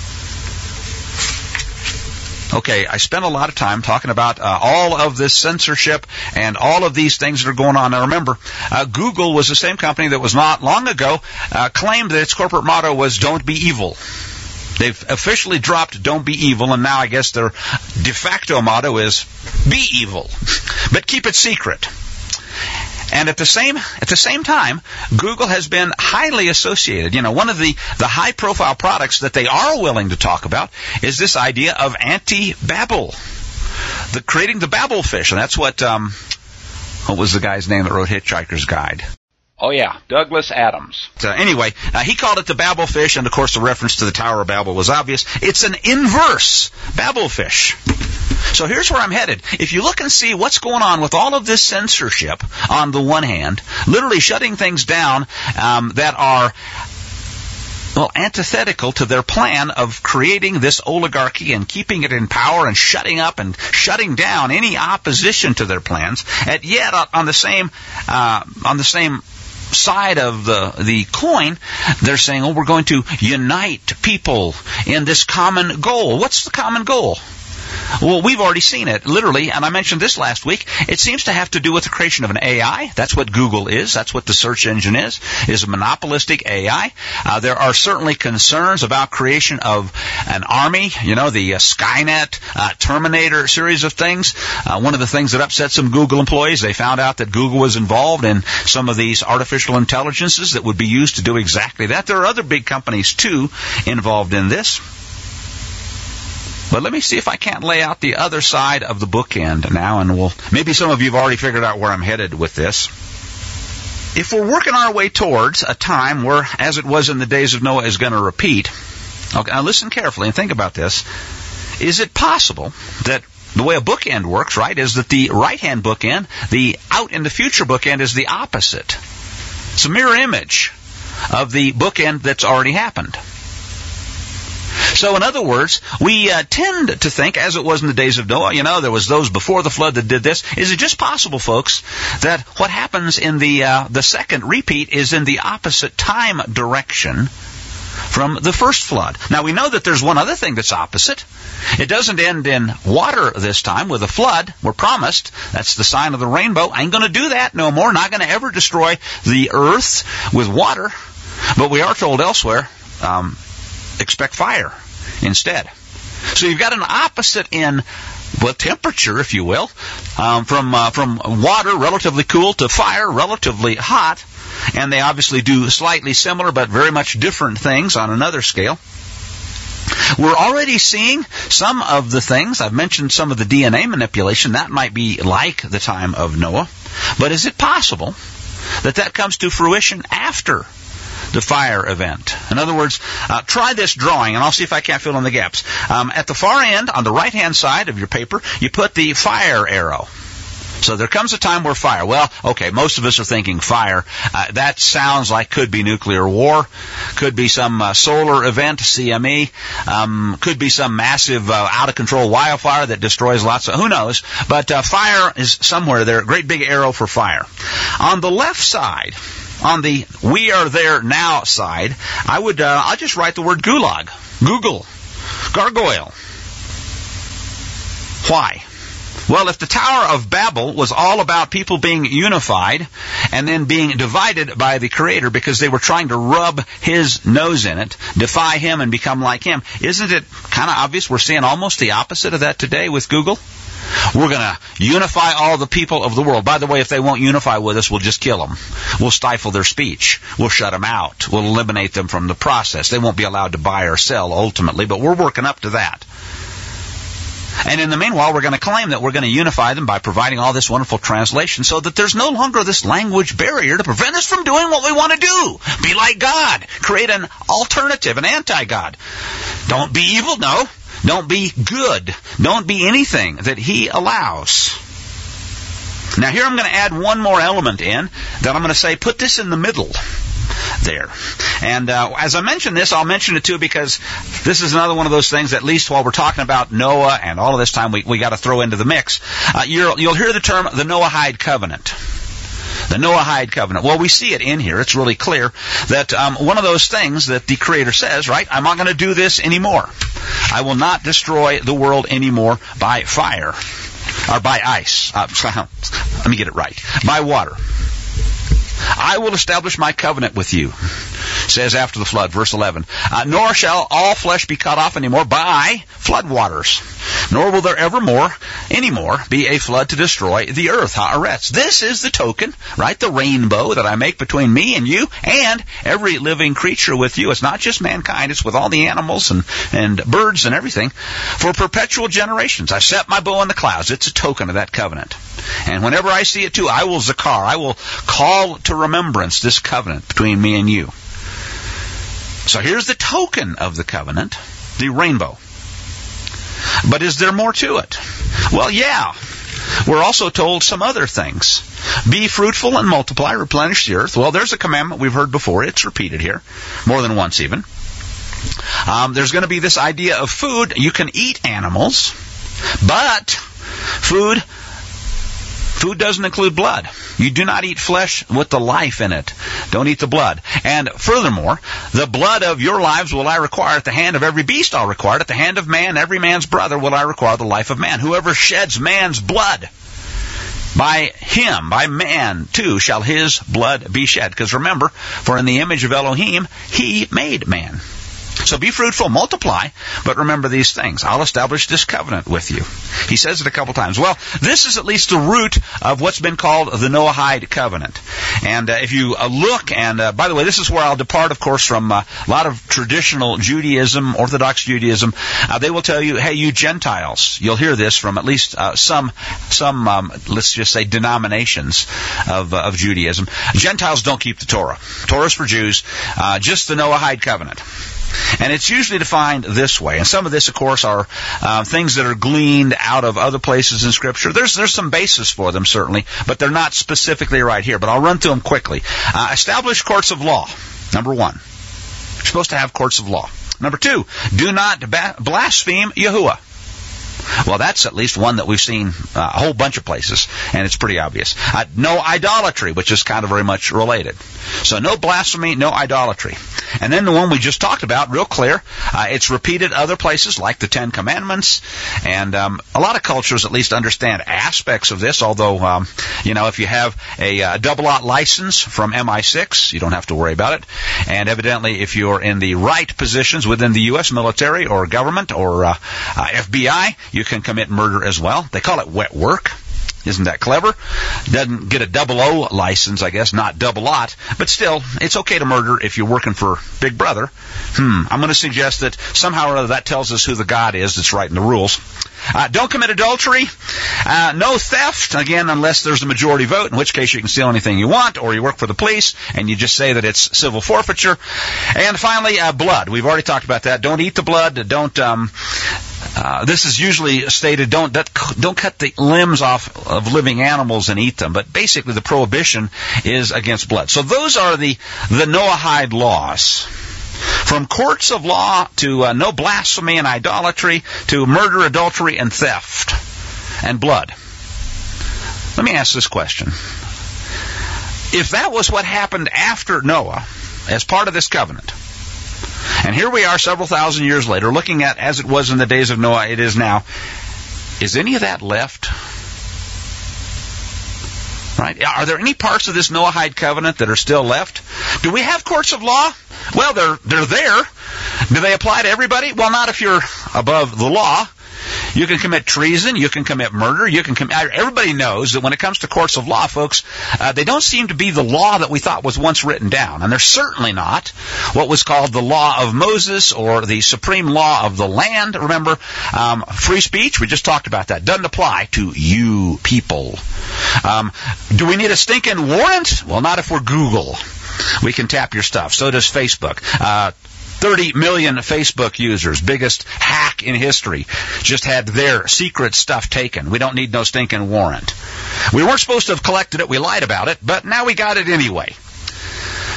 Okay, I spent a lot of time talking about uh, all of this censorship and all of these things that are going on. Now remember, uh, Google was the same company that was not long ago uh, claimed that its corporate motto was "Don't be evil." They've officially dropped "Don't be evil," and now I guess their de facto motto is "Be evil," but keep it secret. And at the same at the same time, Google has been highly associated. You know, one of the, the high-profile products that they are willing to talk about is this idea of anti-babble, the creating the babble fish, and that's what um, what was the guy's name that wrote Hitchhiker's Guide? Oh, yeah, Douglas Adams. So anyway, uh, he called it the babble fish, and of course the reference to the Tower of Babel was obvious. It's an inverse babble fish. So here's where I'm headed. If you look and see what's going on with all of this censorship on the one hand, literally shutting things down um, that are, well, antithetical to their plan of creating this oligarchy and keeping it in power and shutting up and shutting down any opposition to their plans, and yet on the same uh, on the same side of the the coin, they're saying, oh, we're going to unite people in this common goal. What's the common goal? Well, we've already seen it, literally, and I mentioned this last week. It seems to have to do with the creation of an A I. That's what Google is. That's what the search engine is, is a monopolistic A I. Uh, there are certainly concerns about creation of an army, you know, the uh, Skynet, uh, Terminator series of things. Uh, one of the things that upset some Google employees, they found out that Google was involved in some of these artificial intelligences that would be used to do exactly that. There are other big companies, too, involved in this. But let me see if I can't lay out the other side of the bookend now, and we'll, maybe some of you have already figured out where I'm headed with this. If we're working our way towards a time where, as it was in the days of Noah, is going to repeat, okay, now listen carefully and think about this. Is it possible that the way a bookend works, right, is that the right-hand bookend, the out in the future bookend, is the opposite. It's a mirror image of the bookend that's already happened. So in other words, we uh, tend to think, as it was in the days of Noah, you know, there was those before the flood that did this. Is it just possible, folks, that what happens in the uh, the second repeat is in the opposite time direction from the first flood? Now, we know that there's one other thing that's opposite. It doesn't end in water this time with a flood. We're promised. That's the sign of the rainbow. I ain't going to do that no more. Not going to ever destroy the earth with water. But we are told elsewhere, um, expect fire instead. So you've got an opposite in, well, temperature, if you will, um, from uh, from water, relatively cool, to fire, relatively hot. And they obviously do slightly similar but very much different things on another scale. We're already seeing some of the things. I've mentioned some of the D N A manipulation. That might be like the time of Noah. But is it possible that that comes to fruition after the fire event? In other words, uh, try this drawing, and I'll see if I can't fill in the gaps. Um, at the far end, on the right-hand side of your paper, you put the fire arrow. So there comes a time where fire, well, okay, most of us are thinking fire. Uh, that sounds like could be nuclear war, could be some uh, solar event, C M E, um, could be some massive uh, out-of-control wildfire that destroys lots of, who knows, but uh, fire is somewhere there, a great big arrow for fire. On the left side, on the we are there now side, I would, uh, I'll just write the word gulag, Google, gargoyle. Why? Well, if the Tower of Babel was all about people being unified and then being divided by the Creator because they were trying to rub His nose in it, defy Him and become like Him, isn't it kind of obvious we're seeing almost the opposite of that today with Google? We're going to unify all the people of the world. By the way, if they won't unify with us, we'll just kill them. We'll stifle their speech. We'll shut them out. We'll eliminate them from the process. They won't be allowed to buy or sell ultimately, but we're working up to that. And in the meanwhile, we're going to claim that we're going to unify them by providing all this wonderful translation so that there's no longer this language barrier to prevent us from doing what we want to do. Be like God. Create an alternative, an anti-God. Don't be evil, no. Don't be good. Don't be anything that He allows. Now here I'm going to add one more element in that I'm going to say put this in the middle. there. And uh, as I mentioned this, I'll mention it too because this is another one of those things, at least while we're talking about Noah and all of this time, we, we got to throw into the mix. Uh, you'll, you'll hear the term the Noahide covenant. The Noahide covenant. Well, we see it in here. It's really clear that um, one of those things that the Creator says, right, I'm not going to do this anymore. I will not destroy the world anymore by fire or by ice. Uh, let me get it right. By water. I will establish my covenant with you, says after the flood, verse eleven. Uh, nor shall all flesh be cut off anymore by flood waters, nor will there evermore, anymore, be a flood to destroy the earth. Haaretz. This is the token, right, the rainbow that I make between me and you and every living creature with you. It's not just mankind, it's with all the animals and, and birds and everything, for perpetual generations. I set my bow in the clouds. It's a token of that covenant. And whenever I see it too, I will zakar, I will call to remembrance this covenant between me and you. So here's the token of the covenant, the rainbow. But is there more to it? Well, yeah. We're also told some other things. Be fruitful and multiply, replenish the earth. Well, there's a commandment we've heard before. It's repeated here, more than once even. Um, there's going to be this idea of food. You can eat animals, but food... Food doesn't include blood. You do not eat flesh with the life in it. Don't eat the blood. And furthermore, the blood of your lives will I require at the hand of every beast I'll require it. At the hand of man, every man's brother will I require the life of man. Whoever sheds man's blood, by him, by man, too, shall his blood be shed. Because remember, for in the image of Elohim, he made man. So be fruitful, multiply, but remember these things. I'll establish this covenant with you. He says it a couple times. Well, this is at least the root of what's been called the Noahide covenant. And uh, if you uh, look, and uh, by the way, this is where I'll depart, of course, from uh, a lot of traditional Judaism, Orthodox Judaism. Uh, they will tell you, hey, you Gentiles, you'll hear this from at least uh, some, some um, let's just say, denominations of, uh, of Judaism. Gentiles don't keep the Torah. Torah's for Jews, uh, just the Noahide covenant. And it's usually defined this way. And some of this, of course, are uh, things that are gleaned out of other places in Scripture. There's there's some basis for them, certainly, but they're not specifically right here. But I'll run through them quickly. Uh, establish courts of law, number one. You're supposed to have courts of law. Number two, do not ba- blaspheme Yahuwah. Well, that's at least one that we've seen uh, a whole bunch of places, and it's pretty obvious. Uh, no idolatry, which is kind of very much related. So no blasphemy, no idolatry. And then the one we just talked about, real clear, uh, it's repeated other places like the Ten Commandments, and um, a lot of cultures at least understand aspects of this, although, um, you know, if you have a, a double-lot license from M I six, you don't have to worry about it. And evidently, if you're in the right positions within the U S military or government or uh, uh, F B I, you can commit murder as well. They call it wet work. Isn't that clever? Doesn't get a double O license, I guess, not double lot, but still, it's okay to murder if you're working for Big Brother. Hmm, I'm going to suggest that somehow or other that tells us who the God is that's writing the rules. Uh, don't commit adultery. Uh, no theft, again, unless there's a majority vote, in which case you can steal anything you want, or you work for the police, and you just say that it's civil forfeiture. And finally, uh, blood. We've already talked about that. Don't eat the blood. Don't... Um, Uh, this is usually stated, don't don't cut the limbs off of living animals and eat them. But basically the prohibition is against blood. So those are the, the Noahide laws. From courts of law to uh, no blasphemy and idolatry to murder, adultery, and theft and blood. Let me ask this question. If that was what happened after Noah as part of this covenant, and here we are several thousand years later, looking at as it was in the days of Noah, it is now. Is any of that left? Right? Are there any parts of this Noahide covenant that are still left? Do we have courts of law? Well, they're they're there. Do they apply to everybody? Well, not if you're above the law. You can commit treason. You can commit murder. You can commit. Everybody knows that when it comes to courts of law, folks, uh, they don't seem to be the law that we thought was once written down, and they're certainly not what was called the law of Moses or the supreme law of the land. Remember, um, free speech. We just talked about that. Doesn't apply to you people. Um, do we need a stinking warrant? Well, not if we're Google. We can tap your stuff. So does Facebook. Uh, thirty million Facebook users, biggest hack in history, just had their secret stuff taken. We don't need no stinking warrant. We weren't supposed to have collected it. We lied about it, but now we got it anyway.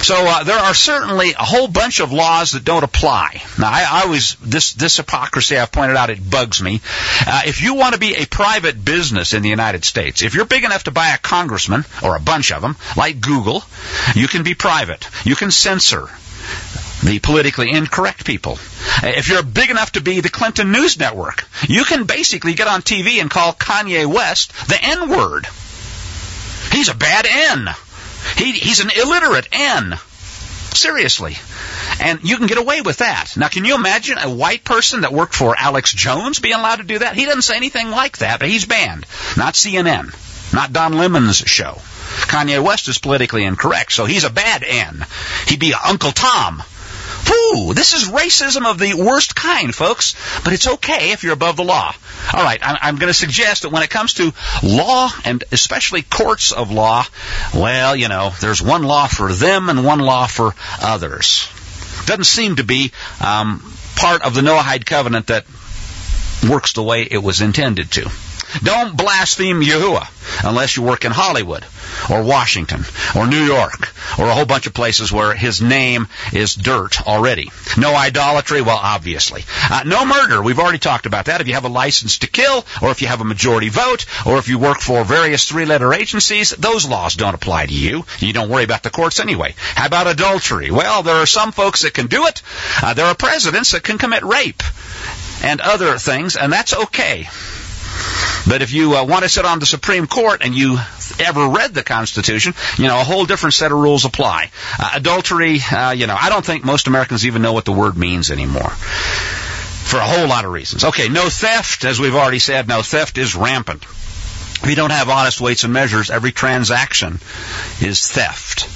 So uh, there are certainly a whole bunch of laws that don't apply. Now, I, I always, this, this hypocrisy I've pointed out, it bugs me. Uh, if you want to be a private business in the United States, if you're big enough to buy a congressman, or a bunch of them, like Google, you can be private. You can censor the politically incorrect people. If you're big enough to be the Clinton News Network, you can basically get on T V and call Kanye West the N-word. He's a bad N. He, he's an illiterate N. Seriously. And you can get away with that. Now, can you imagine a white person that worked for Alex Jones being allowed to do that? He doesn't say anything like that, but he's banned. Not C N N. Not Don Lemon's show. Kanye West is politically incorrect, so he's a bad N. He'd be Uncle Tom. Whew, this is racism of the worst kind, folks. But it's okay if you're above the law. All right, I'm going to suggest that when it comes to law, and especially courts of law, well, you know, there's one law for them and one law for others. Doesn't seem to be um, part of the Noahide covenant that works the way it was intended to. Don't blaspheme Yahuwah unless you work in Hollywood or Washington or New York or a whole bunch of places where his name is dirt already. No idolatry, well, obviously. Uh, no murder, we've already talked about that. If you have a license to kill, or if you have a majority vote, or if you work for various three-letter agencies, those laws don't apply to you. You don't worry about the courts anyway. How about adultery? Well, there are some folks that can do it. Uh, there are presidents that can commit rape and other things, and that's okay. But if you uh, want to sit on the Supreme Court and you ever read the Constitution, you know, a whole different set of rules apply. Uh, adultery, uh, you know, I don't think most Americans even know what the word means anymore. For a whole lot of reasons. Okay, no theft, as we've already said, no theft is rampant. If you don't have honest weights and measures, every transaction is theft.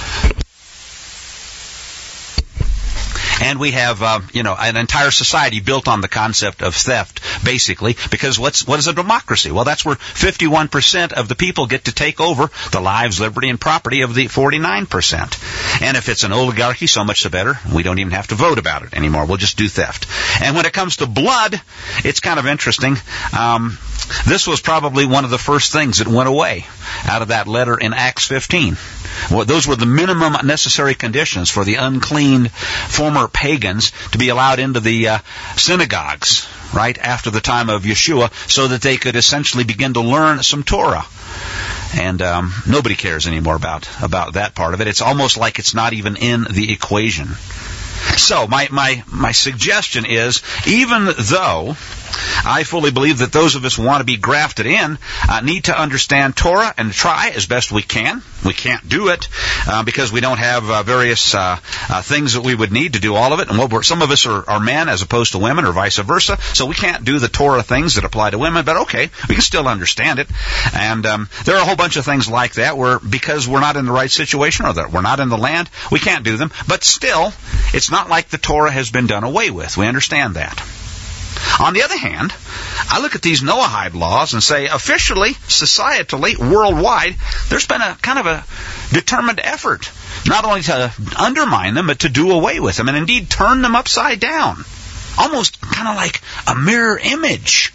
And we have, uh, you know, an entire society built on the concept of theft, basically, because what's what is a democracy? Well, that's where fifty-one percent of the people get to take over the lives, liberty, and property of the forty-nine percent. And if it's an oligarchy, so much the better. We don't even have to vote about it anymore. We'll just do theft. And when it comes to blood, it's kind of interesting. Um, this was probably one of the first things that went away out of that letter in Acts fifteen. Well, those were the minimum necessary conditions for the unclean former pagans to be allowed into the uh, synagogues, right, after the time of Yeshua, so that they could essentially begin to learn some Torah. And um, nobody cares anymore about, about that part of it. It's almost like it's not even in the equation. So my, my, my suggestion is, even though I fully believe that those of us who want to be grafted in uh, need to understand Torah and try as best we can. We can't do it uh, because we don't have uh, various uh, uh, things that we would need to do all of it. And we're, some of us are, are men as opposed to women, or vice versa. So we can't do the Torah things that apply to women. But okay, we can still understand it. And um, there are a whole bunch of things like that where, because we're not in the right situation or that we're not in the land, we can't do them. But still, it's not like the Torah has been done away with. We understand that. On the other hand, I look at these Noahide laws and say, officially, societally, worldwide, there's been a kind of a determined effort not only to undermine them, but to do away with them, and indeed turn them upside down. Almost kind of like a mirror image.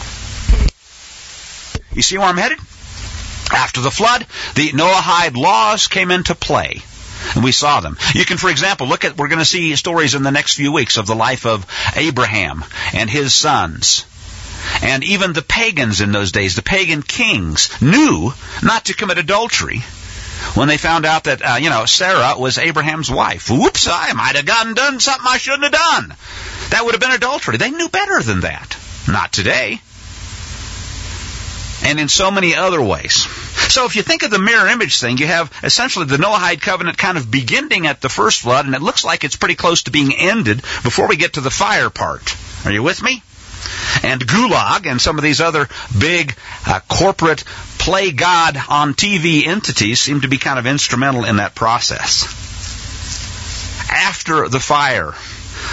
You see where I'm headed? After the flood, the Noahide laws came into play. And we saw them. You can, for example, look at, we're going to see stories in the next few weeks of the life of Abraham and his sons. And even the pagans in those days, the pagan kings, knew not to commit adultery when they found out that, uh, you know, Sarah was Abraham's wife. Whoops, I might have gone and done something I shouldn't have done. That would have been adultery. They knew better than that. Not today. And in so many other ways. So if you think of the mirror image thing, you have essentially the Noahide covenant kind of beginning at the first flood, and it looks like it's pretty close to being ended before we get to the fire part. Are you with me? And Gulag and some of these other big uh, corporate play God on T V entities seem to be kind of instrumental in that process. After the fire,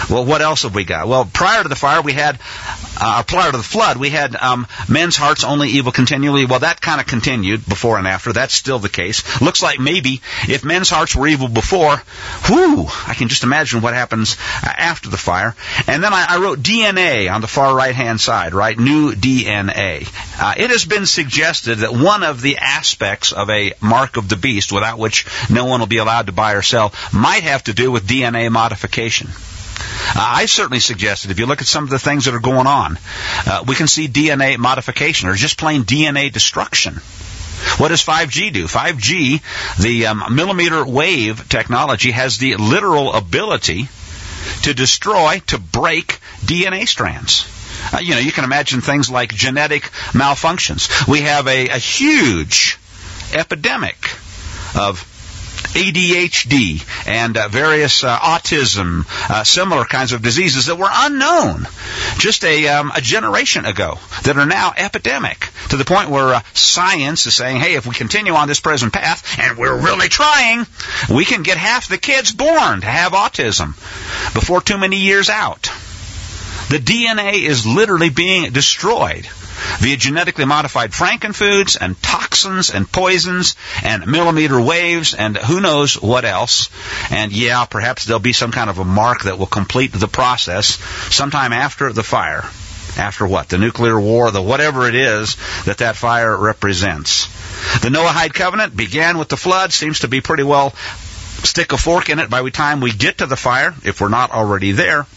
Well, what else have we got? Well, prior to the fire, we had, uh, prior to the flood, we had um, men's hearts only evil continually. Well, that kind of continued before and after. That's still the case. Looks like maybe if men's hearts were evil before, whew, I can just imagine what happens uh, after the fire. And then I, I wrote D N A on the far right-hand side, right? New D N A. Uh, it has been suggested that one of the aspects of a mark of the beast, without which no one will be allowed to buy or sell, might have to do with D N A modification. Uh, I certainly suggested, if you look at some of the things that are going on, uh, we can see D N A modification or just plain D N A destruction. What does five G do? five G, the um, millimeter wave technology, has the literal ability to destroy, to break D N A strands. Uh, you know, you can imagine things like genetic malfunctions. We have a, a huge epidemic of A D H D and uh, various uh, autism, uh, similar kinds of diseases that were unknown just a, um, a generation ago that are now epidemic, to the point where uh, science is saying, hey, if we continue on this present path, and we're really trying, we can get half the kids born to have autism before too many years out. The D N A is literally being destroyed via genetically modified frankenfoods and toxins and poisons and millimeter waves and who knows what else. And yeah, perhaps there'll be some kind of a mark that will complete the process sometime after the fire. After what? The nuclear war, the whatever it is that that fire represents. The Noahide covenant began with the flood, seems to be pretty well stick a fork in it by the time we get to the fire, if we're not already there.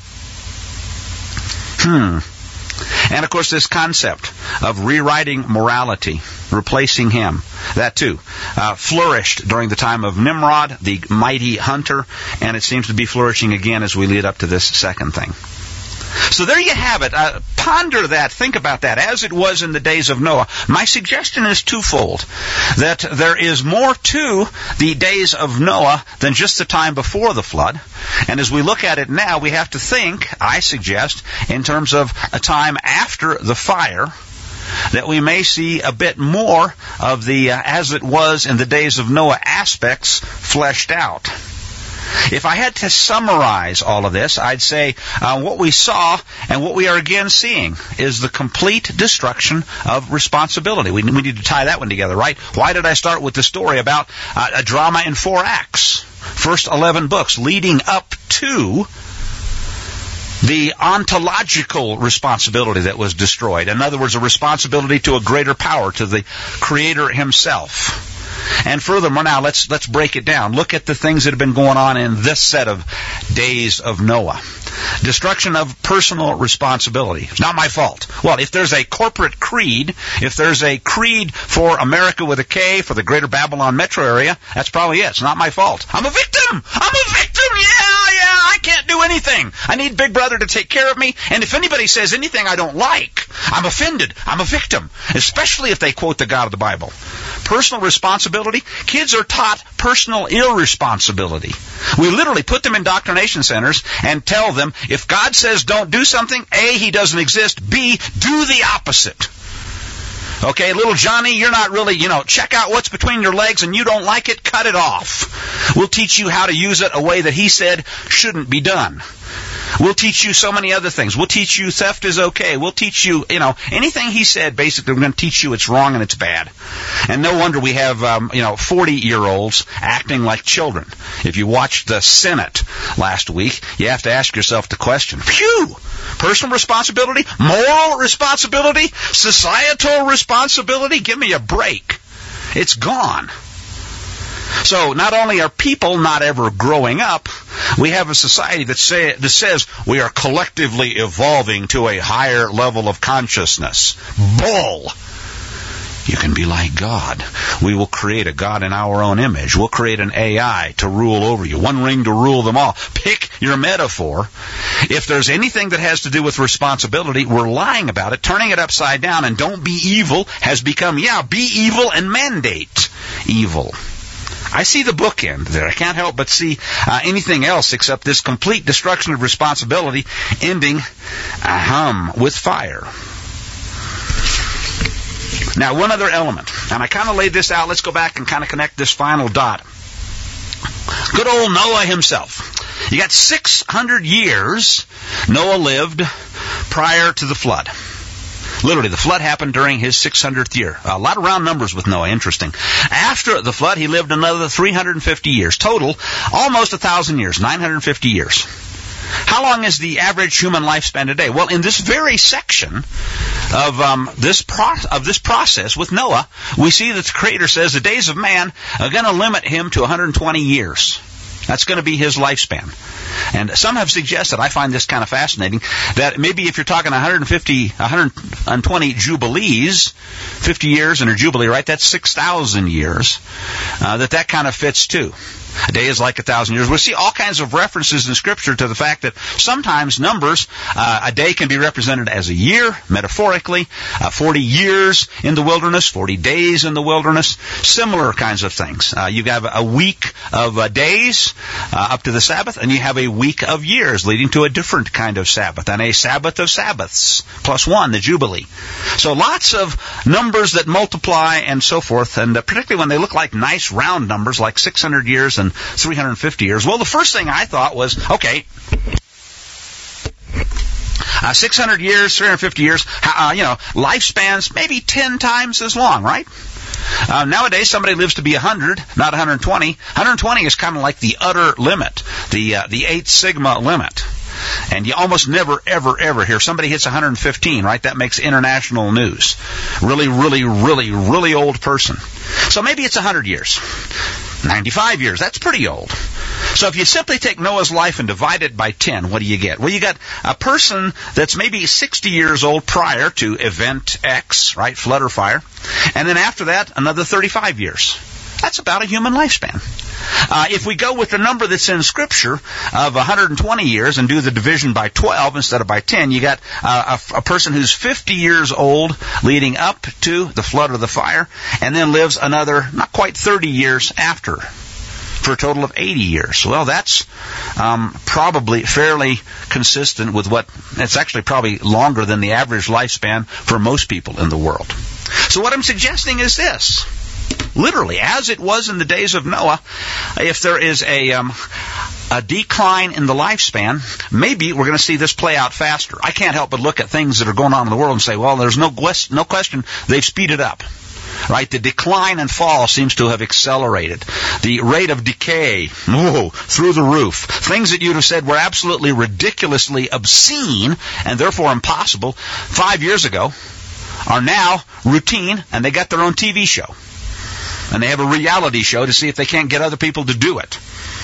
Hmm. And, of course, this concept of rewriting morality, replacing him, that too, uh, flourished during the time of Nimrod, the mighty hunter, and it seems to be flourishing again as we lead up to this second thing. So there you have it. Uh, ponder that. Think about that. As it was in the days of Noah, my suggestion is twofold. That there is more to the days of Noah than just the time before the flood. And as we look at it now, we have to think, I suggest, in terms of a time after the fire, that we may see a bit more of the uh, as it was in the days of Noah aspects fleshed out. If I had to summarize all of this, I'd say uh, what we saw and what we are again seeing is the complete destruction of responsibility. We, we need to tie that one together, right? Why did I start with the story about uh, a drama in four acts? First eleven books leading up to the ontological responsibility that was destroyed. In other words, a responsibility to a greater power, to the Creator himself. And furthermore, now let's let's break it down. Look at the things that have been going on in this set of days of Noah. Destruction of personal responsibility. It's not my fault. Well, if there's a corporate creed, if there's a creed for America with a K, for the greater Babylon metro area, that's probably it. It's not my fault. I'm a victim! I'm a victim! Yeah, yeah, I can't do anything. I need Big Brother to take care of me, and if anybody says anything I don't like, I'm offended. I'm a victim. Especially if they quote the God of the Bible. Personal responsibility. Kids are taught personal irresponsibility. We literally put them in indoctrination centers and tell them, if God says don't do something, A, he doesn't exist, B, do the opposite. Okay, little Johnny, you're not really, you know, check out what's between your legs and you don't like it, cut it off. We'll teach you how to use it a way that he said shouldn't be done. We'll teach you so many other things. We'll teach you theft is okay. We'll teach you, you know, anything he said, basically, we're going to teach you it's wrong and it's bad. And no wonder we have, um, you know, forty-year-olds acting like children. If you watched the Senate last week, you have to ask yourself the question, phew, personal responsibility, moral responsibility, societal responsibility, give me a break. It's gone. So not only are people not ever growing up, we have a society that, say, that says we are collectively evolving to a higher level of consciousness. Bull! You can be like God. We will create a God in our own image. We'll create an A I to rule over you. One ring to rule them all. Pick your metaphor. If there's anything that has to do with responsibility, we're lying about it, turning it upside down, and don't be evil has become, yeah, be evil and mandate evil. I see the bookend there. I can't help but see uh, anything else except this complete destruction of responsibility ending ahem, with fire. Now, one other element, and I kind of laid this out. Let's go back and kind of connect this final dot. Good old Noah himself. You got six hundred years Noah lived prior to the flood. Literally, the flood happened during his six hundredth year. A lot of round numbers with Noah. Interesting. After the flood, he lived another three hundred fifty years. Total, almost one thousand years, nine hundred fifty years. How long is the average human lifespan today? Well, in this very section of um, this pro- of this process with Noah, we see that the Creator says the days of man are going to limit him to one hundred twenty years. That's going to be his lifespan. And some have suggested, I find this kind of fascinating, that maybe if you're talking one hundred fifty, one hundred twenty jubilees, fifty years in a jubilee, right, that's six thousand years, uh, that that kind of fits too. A day is like a thousand years. We'll see all kinds of references in Scripture to the fact that sometimes numbers, uh, a day can be represented as a year, metaphorically, uh, forty years in the wilderness, forty days in the wilderness, similar kinds of things. Uh, you have a week of uh, days uh, up to the Sabbath, and you have a week of years leading to a different kind of Sabbath, and a Sabbath of Sabbaths, plus one, the Jubilee. So lots of numbers that multiply and so forth, and uh, particularly when they look like nice round numbers, like six hundred years and three hundred fifty years. Well, the first thing I thought was, okay, uh, six hundred years, three hundred fifty years, uh, you know, lifespans maybe ten times as long, right? Uh, nowadays, somebody lives to be one hundred, not one hundred twenty. one hundred twenty is kind of like the utter limit, the uh, the eight sigma limit. And you almost never, ever, ever hear somebody hits one hundred fifteen, right? That makes international news. Really, really, really, really old person. So maybe it's one hundred years. ninety-five years. That's pretty old. So if you simply take Noah's life and divide it by ten, what do you get? Well, you got a person that's maybe sixty years old prior to event X, right? Flood or fire. And then after that, another thirty-five years. That's about a human lifespan. Uh, if we go with the number that's in Scripture of one hundred twenty years and do the division by twelve instead of by ten, you got uh, a, a person who's fifty years old leading up to the flood or the fire, and then lives another not quite thirty years after, for a total of eighty years. Well, that's um, probably fairly consistent with what, it's actually probably longer than the average lifespan for most people in the world. So what I'm suggesting is this. Literally, as it was in the days of Noah, if there is a um, a decline in the lifespan, maybe we're going to see this play out faster. I can't help but look at things that are going on in the world and say, well, there's no quest- no question they've speeded up. Right? The decline and fall seems to have accelerated. The rate of decay, whoa, through the roof. Things that you'd have said were absolutely ridiculously obscene and therefore impossible five years ago are now routine, and they got their own T V show. And they have a reality show to see if they can't get other people to do it.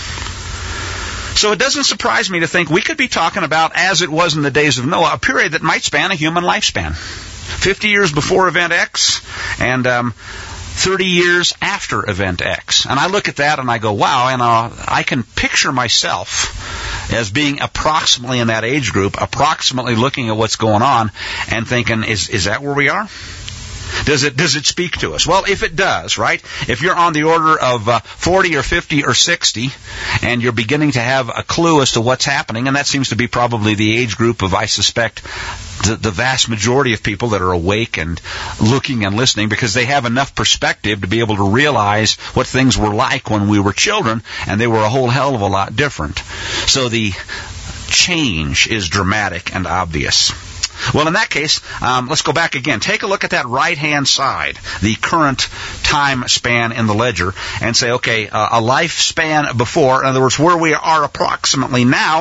So it doesn't surprise me to think we could be talking about, as it was in the days of Noah, a period that might span a human lifespan. fifty years before Event X and um, thirty years after Event X. And I look at that and I go, wow, and uh, I can picture myself as being approximately in that age group, approximately looking at what's going on and thinking, is is that where we are? Does it does it speak to us? Well, if it does, right? If you're on the order of uh, forty or fifty or sixty, and you're beginning to have a clue as to what's happening, and that seems to be probably the age group of, I suspect, the, the vast majority of people that are awake and looking and listening, because they have enough perspective to be able to realize what things were like when we were children, and they were a whole hell of a lot different. So the change is dramatic and obvious. Well, in that case, um, let's go back again. Take a look at that right-hand side, the current time span in the ledger, and say, okay, uh, a lifespan before, in other words, where we are approximately now.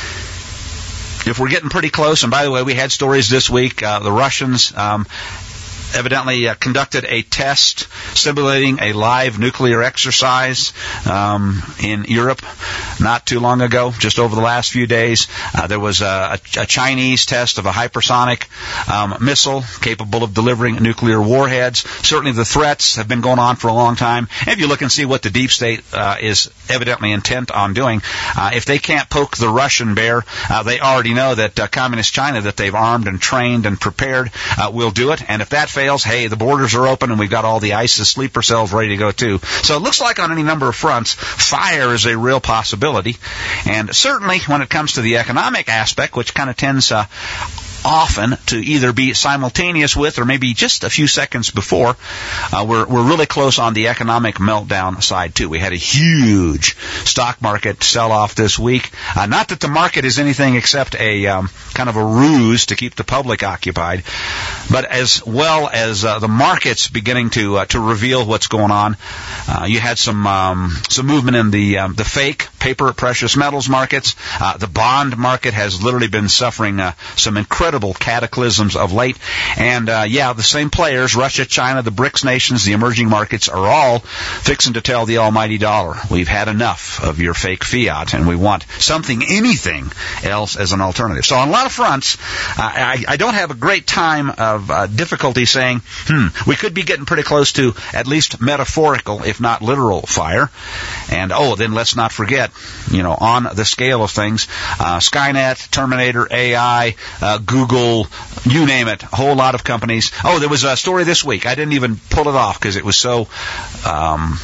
If we're getting pretty close, and by the way, we had stories this week, uh, the Russians um, evidently uh, conducted a test simulating a live nuclear exercise um, in Europe not too long ago, just over the last few days. Uh, there was a, a, a Chinese test of a hypersonic um, missile capable of delivering nuclear warheads. Certainly the threats have been going on for a long time. And if you look and see what the deep state uh, is evidently intent on doing, uh, if they can't poke the Russian bear, uh, they already know that uh, Communist China, that they've armed and trained and prepared, uh, will do it. And if that fails, hey, the borders are open and we've got all the ISIS sleeper cells ready to go too. So it looks like on any number of fronts, fire is a real possibility. And certainly when it comes to the economic aspect, which kind of tends uh, often to either be simultaneous with or maybe just a few seconds before. Uh, we're, we're really close on the economic meltdown side, too. We had a huge stock market sell-off this week. Uh, not that the market is anything except a um, kind of a ruse to keep the public occupied, but as well as uh, the markets beginning to uh, to reveal what's going on, uh, you had some um, some movement in the um, the fake paper precious metals markets. Uh, the bond market has literally been suffering uh, some incredible cataclysms of late. And, uh, yeah, the same players, Russia, China, the BRICS nations, the emerging markets, are all fixing to tell the almighty dollar, we've had enough of your fake fiat, and we want something, anything else as an alternative. So on a lot of fronts, uh, I, I don't have a great time of uh, difficulty saying, hmm, we could be getting pretty close to at least metaphorical, if not literal, fire. And, oh, then let's not forget, you know, on the scale of things, uh, Skynet, Terminator, A I, uh, Google, you name it, a whole lot of companies. Oh, there was a story this week. I didn't even pull it off because it was so um,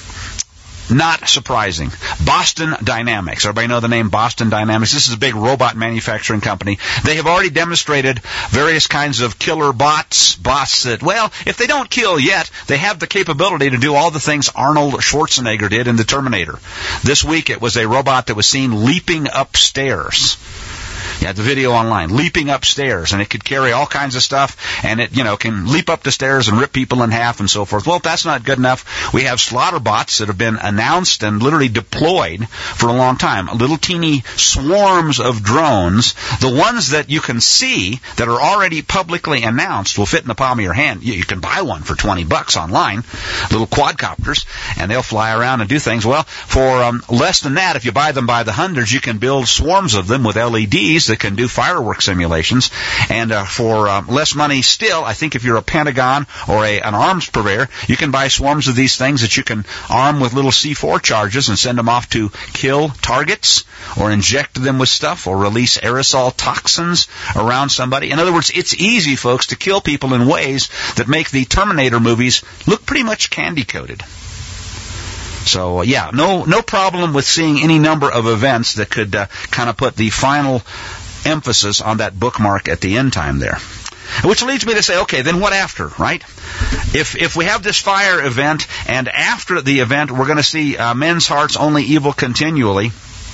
not surprising. Boston Dynamics. Everybody know the name Boston Dynamics? This is a big robot manufacturing company. They have already demonstrated various kinds of killer bots, bots that, well, if they don't kill yet, they have the capability to do all the things Arnold Schwarzenegger did in the Terminator. This week it was a robot that was seen leaping upstairs. You had the video online, leaping upstairs, and it could carry all kinds of stuff, and it, you know, can leap up the stairs and rip people in half and so forth. Well, if that's not good enough, we have slaughter bots that have been announced and literally deployed for a long time. Little teeny swarms of drones, the ones that you can see that are already publicly announced will fit in the palm of your hand. You, you can buy one for twenty bucks online, little quadcopters, and they'll fly around and do things. Well, for um, less than that, if you buy them by the hundreds, you can build swarms of them with L E Ds that can do fireworks simulations. And uh, for um, less money still, I think if you're a Pentagon or a, an arms purveyor, you can buy swarms of these things that you can arm with little C four charges and send them off to kill targets or inject them with stuff or release aerosol toxins around somebody. In other words, it's easy, folks, to kill people in ways that make the Terminator movies look pretty much candy-coated. So, uh, yeah, no no problem with seeing any number of events that could uh, kind of put the final emphasis on that bookmark at the end time there. Which leads me to say, okay, then what after, right? If if we have this fire event, and after the event we're going to see uh, men's hearts only evil continually,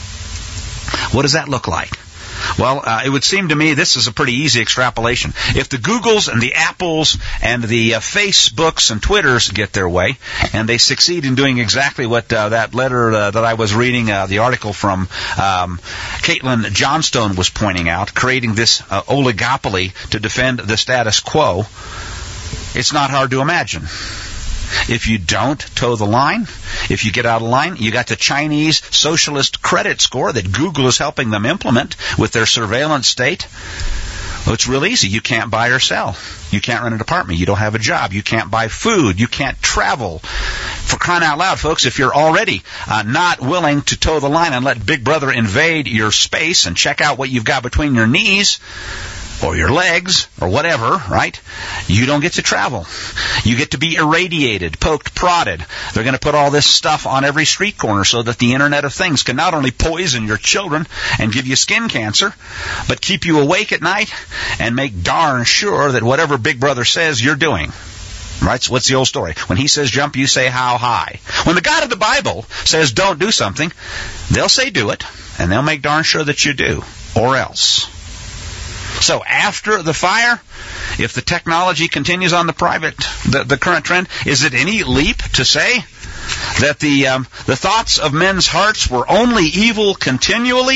what does that look like? Well, uh, it would seem to me this is a pretty easy extrapolation. If the Googles and the Apples and the uh, Facebooks and Twitters get their way, and they succeed in doing exactly what uh, that letter uh, that I was reading, uh, the article from um, Caitlin Johnstone was pointing out, creating this uh, oligopoly to defend the status quo, it's not hard to imagine. If you don't toe the line, if you get out of line, you got the Chinese socialist credit score that Google is helping them implement with their surveillance state. Well, it's real easy. You can't buy or sell. You can't rent an apartment. You don't have a job. You can't buy food. You can't travel. For crying out loud, folks, if you're already uh, not willing to toe the line and let Big Brother invade your space and check out what you've got between your knees, or your legs, or whatever, right? You don't get to travel. You get to be irradiated, poked, prodded. They're going to put all this stuff on every street corner so that the Internet of Things can not only poison your children and give you skin cancer, but keep you awake at night and make darn sure that whatever Big Brother says, you're doing. Right? So what's the old story? When he says jump, you say how high. When the God of the Bible says don't do something, they'll say do it, and they'll make darn sure that you do, or else. So after the fire, if the technology continues on the private, the, the current trend, is it any leap to say that the um, the thoughts of men's hearts were only evil continually?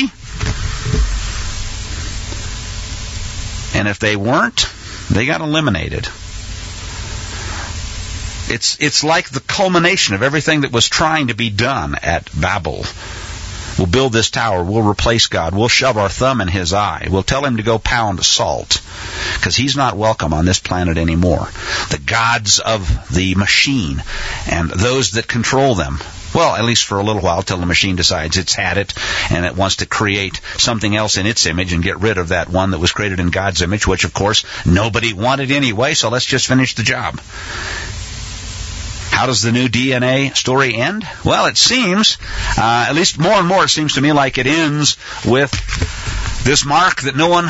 And if they weren't, they got eliminated. It's it's like the culmination of everything that was trying to be done at Babel. We'll build this tower. We'll replace God. We'll shove our thumb in his eye. We'll tell him to go pound salt because he's not welcome on this planet anymore. The gods of the machine and those that control them. Well, at least for a little while till the machine decides it's had it and it wants to create something else in its image and get rid of that one that was created in God's image, which, of course, nobody wanted anyway, so let's just finish the job. How does the new D N A story end? Well, it seems, uh, at least more and more it seems to me like it ends with this mark that no one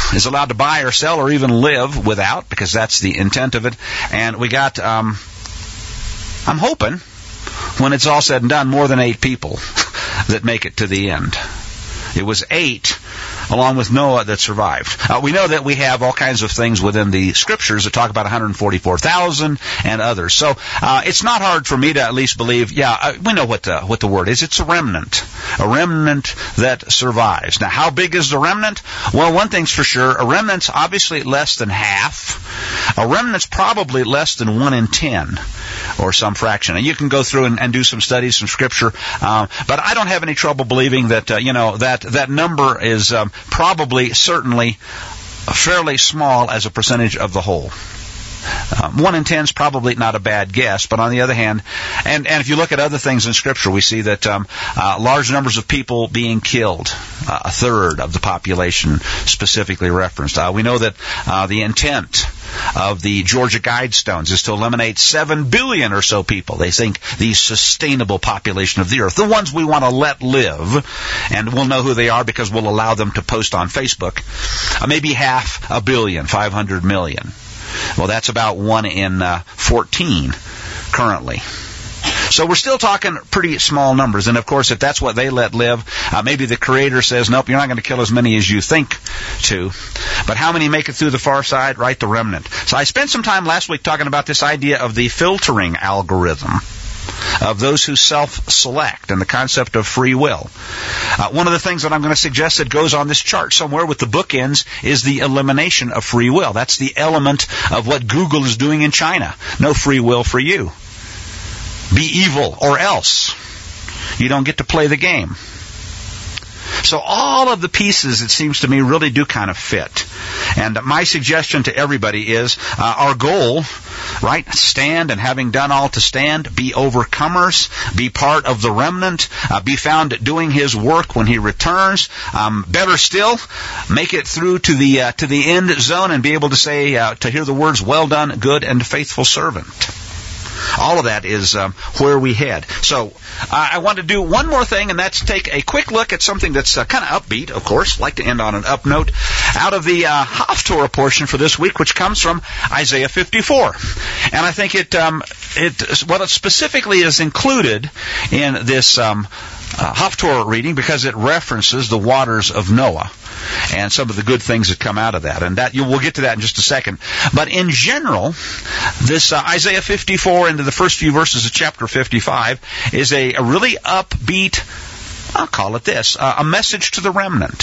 is allowed to buy or sell or even live without, because that's the intent of it. And we got, um, I'm hoping, when it's all said and done, more than eight people that make it to the end. It was eight, along with Noah, that survived. Uh, we know that we have all kinds of things within the scriptures that talk about one hundred forty-four thousand and others. So uh, it's not hard for me to at least believe, yeah, uh, we know what the, what the word is. It's a remnant. A remnant that survives. Now, how big is the remnant? Well, one thing's for sure. A remnant's obviously less than half. A remnant's probably less than one in ten, or some fraction. And you can go through and, and do some studies, some scripture, uh, but I don't have any trouble believing that, uh, you know, that that number is um, probably, certainly, fairly small as a percentage of the whole. Um, one in ten is probably not a bad guess, but on the other hand, and, and if you look at other things in Scripture, we see that um, uh, large numbers of people being killed, uh, a third of the population specifically referenced. Uh, we know that uh, the intent of the Georgia Guidestones is to eliminate seven billion or so people. They think the sustainable population of the earth, the ones we want to let live, and we'll know who they are because we'll allow them to post on Facebook, uh, maybe half a billion, five hundred million. Well, that's about one in uh, fourteen currently. So we're still talking pretty small numbers. And, of course, if that's what they let live, uh, maybe the Creator says, nope, you're not going to kill as many as you think to. But how many make it through the far side? Right, the remnant. So I spent some time last week talking about this idea of the filtering algorithm of those who self-select and the concept of free will. Uh, one of the things that I'm going to suggest that goes on this chart somewhere with the bookends is the elimination of free will. That's the element of what Google is doing in China. No free will for you. Be evil or else. You don't get to play the game. So all of the pieces, it seems to me, really do kind of fit. And my suggestion to everybody is uh, our goal, right, stand, and having done all to stand, be overcomers, be part of the remnant, uh, be found doing His work when He returns. Um, better still, make it through to the uh, to the end zone and be able to say, uh, to hear the words, well done, good and faithful servant. All of that is um, where we head. So uh, I want to do one more thing, and that's take a quick look at something that's uh, kind of upbeat, of course. Like to end on an up note, out of the uh, Haftorah portion for this week, which comes from Isaiah fifty-four. And I think it, um, it well, it specifically is included in this um, uh, Haftorah reading because it references the waters of Noah and some of the good things that come out of that. And that you, we'll get to that in just a second. But in general, this uh, Isaiah fifty-four into the first few verses of chapter fifty-five is a, a really upbeat, I'll call it this, uh, a message to the remnant.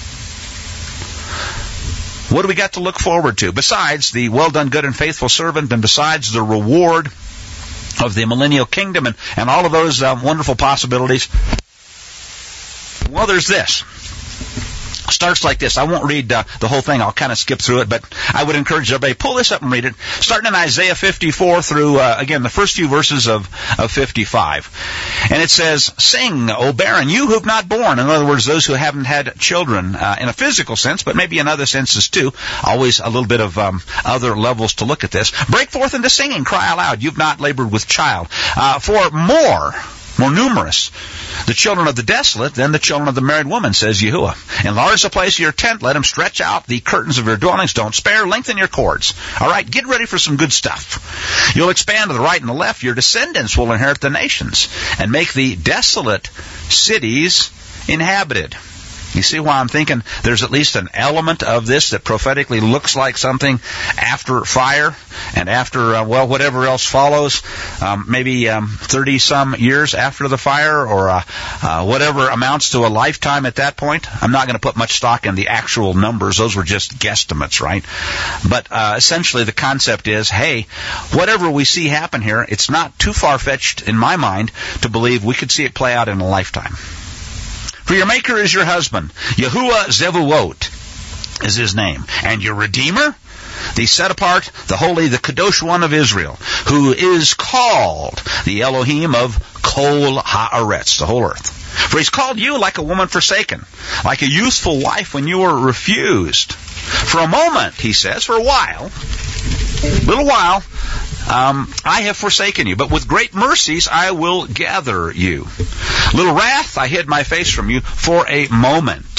What do we got to look forward to? Besides the well done, good and faithful servant, and besides the reward of the millennial kingdom and, and all of those um, wonderful possibilities, well, there's this. Starts like this. I won't read uh, the whole thing. I'll kind of skip through it, but I would encourage everybody, pull this up and read it. Starting in Isaiah fifty-four through, uh, again, the first few verses of, of fifty-five. And it says, sing, O barren, you who've not born. In other words, those who haven't had children uh, in a physical sense, but maybe in other senses too. Always a little bit of um, other levels to look at this. Break forth into singing, cry aloud. You've not labored with child. Uh, for more... More numerous, the children of the desolate than the children of the married woman, says Yahuwah. Enlarge the place of your tent. Let them stretch out the curtains of your dwellings. Don't spare. Lengthen your cords. All right, get ready for some good stuff. You'll expand to the right and the left. Your descendants will inherit the nations and make the desolate cities inhabited. You see why I'm thinking there's at least an element of this that prophetically looks like something after fire and after, uh, well, whatever else follows, um, maybe um, thirty-some years after the fire or uh, uh, whatever amounts to a lifetime at that point. I'm not going to put much stock in the actual numbers. Those were just guesstimates, right? But uh, essentially the concept is, hey, whatever we see happen here, it's not too far-fetched in my mind to believe we could see it play out in a lifetime. For your Maker is your husband. Yahuwah Zevuot is His name. And your Redeemer, the set apart, the holy, the Kadosh One of Israel, who is called the Elohim of Kol Haaretz, the whole earth. For He's called you like a woman forsaken, like a youthful wife when you were refused. For a moment, He says, for a while, little while, Um, I have forsaken you, but with great mercies I will gather you. Little wrath, I hid my face from you for a moment.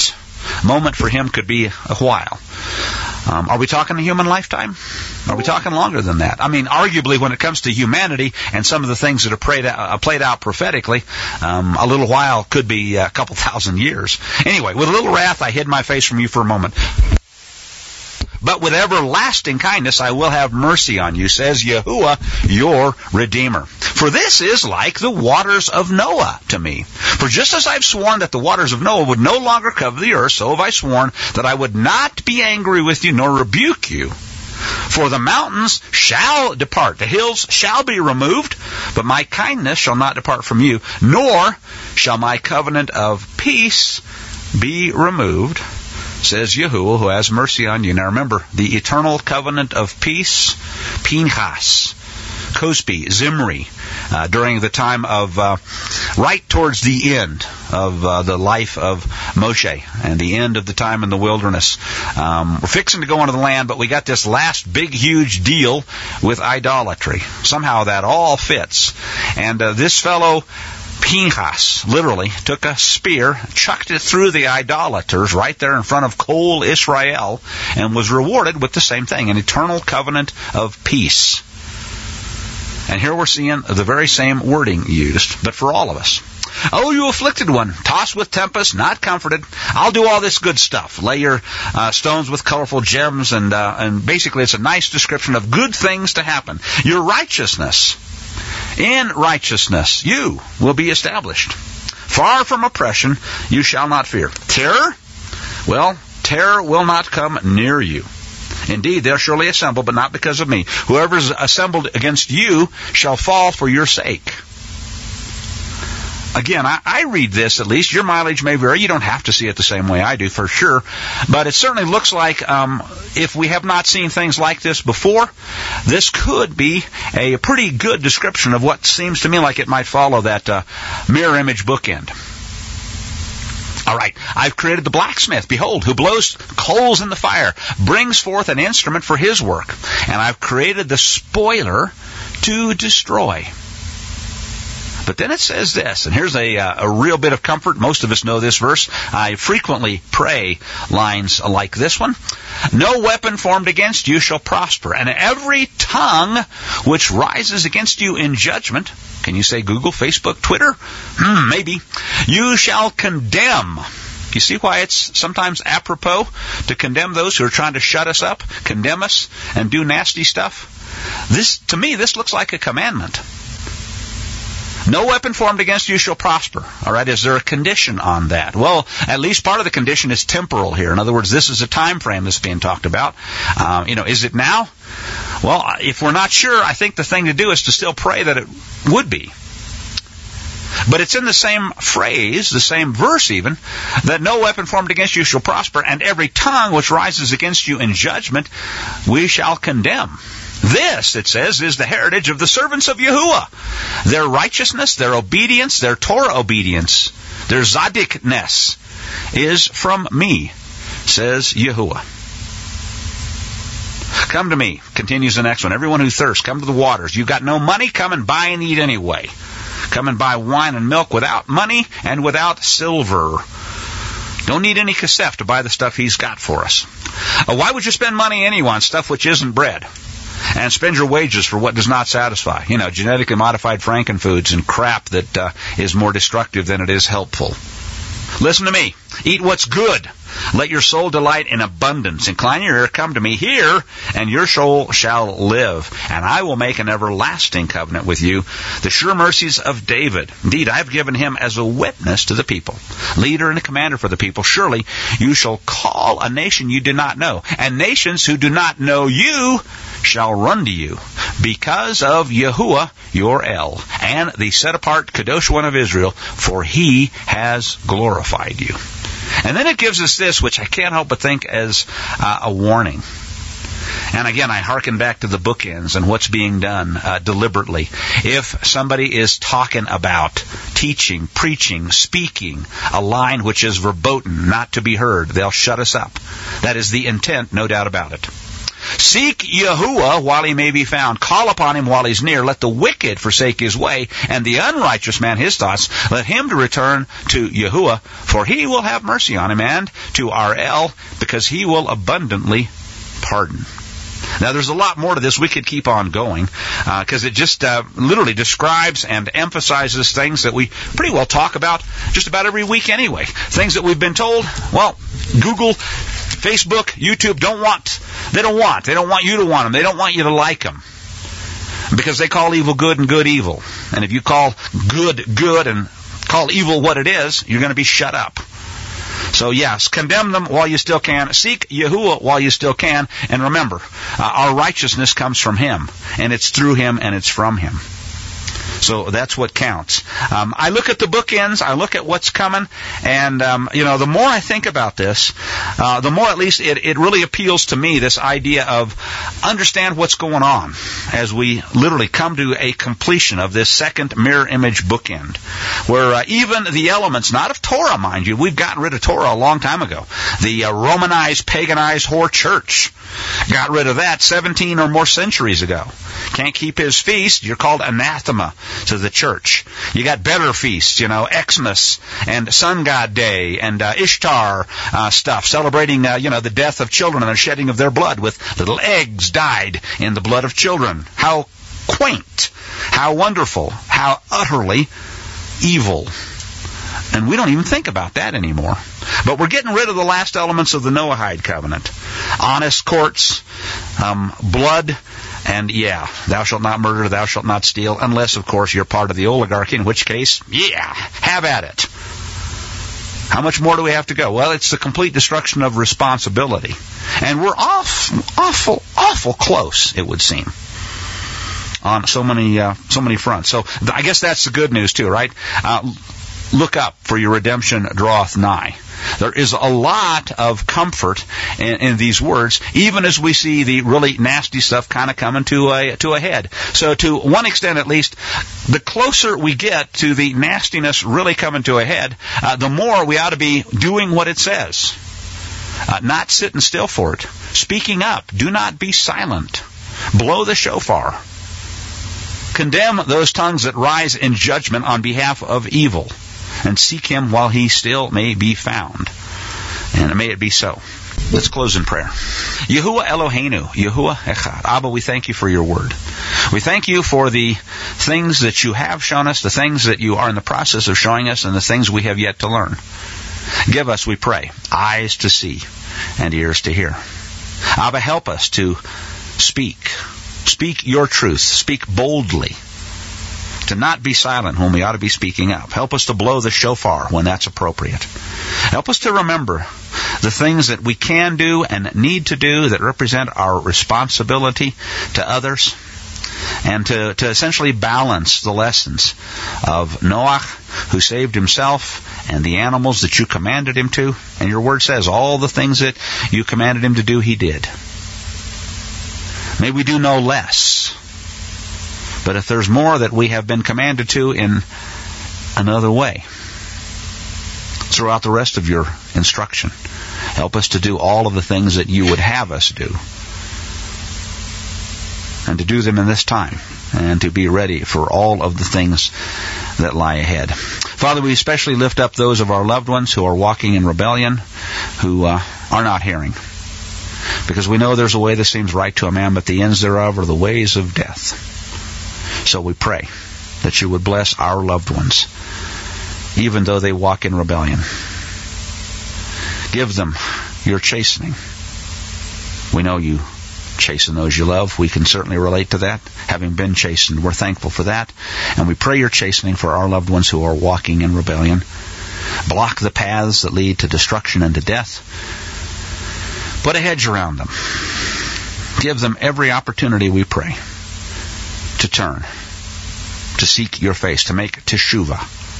moment for him could be a while. Um, are we talking a human lifetime? Are we talking longer than that? I mean, arguably, when it comes to humanity and some of the things that are played out, uh, played out prophetically, um, a little while could be a couple thousand years. Anyway, with a little wrath, I hid my face from you for a moment. But with everlasting kindness I will have mercy on you, says Yahuwah, your Redeemer. For this is like the waters of Noah to me. For just as I've sworn that the waters of Noah would no longer cover the earth, so have I sworn that I would not be angry with you nor rebuke you. For the mountains shall depart, the hills shall be removed, but my kindness shall not depart from you, nor shall my covenant of peace be removed, says Yahuwah, who has mercy on you. Now remember, the eternal covenant of peace, Pinchas, Cosbi, Zimri, uh, during the time of, uh, right towards the end of uh, the life of Moshe and the end of the time in the wilderness. Um, we're fixing to go into the land, but we got this last big, huge deal with idolatry. Somehow that all fits. And uh, this fellow, Pinchas, literally took a spear, chucked it through the idolaters right there in front of Kol Israel, and was rewarded with the same thing, an eternal covenant of peace. And here we're seeing the very same wording used, but for all of us. Oh, you afflicted one, tossed with tempest, not comforted. I'll do all this good stuff. Lay your uh, stones with colorful gems, and uh, and basically it's a nice description of good things to happen. Your righteousness, in righteousness, you will be established. Far from oppression, you shall not fear. Terror? Well, terror will not come near you. Indeed, they'll surely assemble, but not because of me. Whoever is assembled against you shall fall for your sake. Again, I, I read this, at least. Your mileage may vary. You don't have to see it the same way I do, for sure. But it certainly looks like, um, if we have not seen things like this before, this could be a pretty good description of what seems to me like it might follow that uh, mirror image bookend. All right, I've created the blacksmith, behold, who blows coals in the fire, brings forth an instrument for his work. And I've created the spoiler to destroy. But then it says this, and here's a, uh, a real bit of comfort. Most of us know this verse. I frequently pray lines like this one. No weapon formed against you shall prosper, and every tongue which rises against you in judgment, can you say Google, Facebook, Twitter? Hmm, maybe. You shall condemn. You see why it's sometimes apropos to condemn those who are trying to shut us up, condemn us, and do nasty stuff? This, to me, this looks like a commandment. No weapon formed against you shall prosper. All right, is there a condition on that? Well, at least part of the condition is temporal here. In other words, this is a time frame that's being talked about. Um, you know, is it now? Well, if we're not sure, I think the thing to do is to still pray that it would be. But it's in the same phrase, the same verse even, that no weapon formed against you shall prosper, and every tongue which rises against you in judgment we shall condemn. This, it says, is the heritage of the servants of Yahuwah. Their righteousness, their obedience, their Torah obedience, their tzadikness is from me, says Yahuwah. Come to me, continues the next one. Everyone who thirsts, come to the waters. You've got no money, come and buy and eat anyway. Come and buy wine and milk without money and without silver. Don't need any kasef to buy the stuff he's got for us. Uh, why would you spend money anyway on stuff which isn't bread? And spend your wages for what does not satisfy. You know, genetically modified frankenfoods and crap that uh, is more destructive than it is helpful. Listen to me. Eat what's good. Let your soul delight in abundance. Incline your ear, come to me here, and your soul shall live. And I will make an everlasting covenant with you, the sure mercies of David. Indeed, I have given him as a witness to the people, leader and a commander for the people. Surely you shall call a nation you do not know, and nations who do not know you shall run to you, because of Yahuwah your El, and the set-apart Kadosh One of Israel, for he has glorified you. And then it gives us this, which I can't help but think as uh, a warning. And again, I hearken back to the bookends and what's being done uh, deliberately. If somebody is talking about teaching, preaching, speaking a line which is verboten, not to be heard, they'll shut us up. That is the intent, no doubt about it. Seek Yahuwah while he may be found. Call upon him while he's near. Let the wicked forsake his way, and the unrighteous man his thoughts. Let him to return to Yahuwah, for he will have mercy on him, and to R L, because he will abundantly pardon. Now, there's a lot more to this. We could keep on going because uh, it just uh, literally describes and emphasizes things that we pretty well talk about just about every week anyway. Things that we've been told, well, Google, Facebook, YouTube don't want. They don't want. They don't want you to want them. They don't want you to like them because they call evil good and good evil. And if you call good good and call evil what it is, you're going to be shut up. So yes, condemn them while you still can. Seek Yahuwah while you still can. And remember, uh, our righteousness comes from him. And it's through him and it's from him. So that's what counts. Um, I look at the bookends. I look at what's coming. And, um, you know, the more I think about this, uh, the more at least it, it really appeals to me, this idea of understand what's going on as we literally come to a completion of this second mirror image bookend, where uh, even the elements, not of Torah, mind you, we've gotten rid of Torah a long time ago. The uh, Romanized, paganized whore church got rid of that seventeen or more centuries ago. Can't keep his feast, you're called anathema to the church. You got better feasts, you know, Xmas and Sun God Day and uh, Ishtar uh, stuff, celebrating, uh, you know, the death of children and the shedding of their blood with little eggs dyed in the blood of children. How quaint, how wonderful, how utterly evil. And we don't even think about that anymore. But we're getting rid of the last elements of the Noahide covenant. Honest courts, um, blood, and yeah, thou shalt not murder, thou shalt not steal, unless, of course, you're part of the oligarchy, in which case, yeah, have at it. How much more do we have to go? Well, it's the complete destruction of responsibility. And we're off, awful, awful close, it would seem, on so many, uh, so many fronts. So I guess that's the good news, too, right? Uh, look up, for your redemption draweth nigh. There is a lot of comfort in, in these words, even as we see the really nasty stuff kind of coming to a, to a head. So to one extent at least, the closer we get to the nastiness really coming to a head, uh, the more we ought to be doing what it says. Uh, not sitting still for it. Speaking up. Do not be silent. Blow the shofar. Condemn those tongues that rise in judgment on behalf of evil. And seek him while he still may be found. And may it be so. Let's close in prayer. Yahuwah Eloheinu, Yahuwah Echad. Abba, we thank you for your word. We thank you for the things that you have shown us, the things that you are in the process of showing us, and the things we have yet to learn. Give us, we pray, eyes to see and ears to hear. Abba, help us to speak. Speak your truth. Speak boldly. To not be silent when we ought to be speaking up. Help us to blow the shofar when that's appropriate. Help us to remember the things that we can do and need to do that represent our responsibility to others, and to, to essentially balance the lessons of Noah, who saved himself, and the animals that you commanded him to. And your word says all the things that you commanded him to do, he did. May we do no less. But if there's more that we have been commanded to in another way, throughout the rest of your instruction, help us to do all of the things that you would have us do, and to do them in this time, and to be ready for all of the things that lie ahead. Father, we especially lift up those of our loved ones who are walking in rebellion, who uh, are not hearing. Because we know there's a way that seems right to a man, but the ends thereof are the ways of death. So we pray that you would bless our loved ones, even though they walk in rebellion. Give them your chastening. We know you chasten those you love. We can certainly relate to that. Having been chastened, we're thankful for that. And we pray your chastening for our loved ones who are walking in rebellion. Block the paths that lead to destruction and to death. Put a hedge around them. Give them every opportunity, we pray, to turn, to seek your face, to make teshuvah.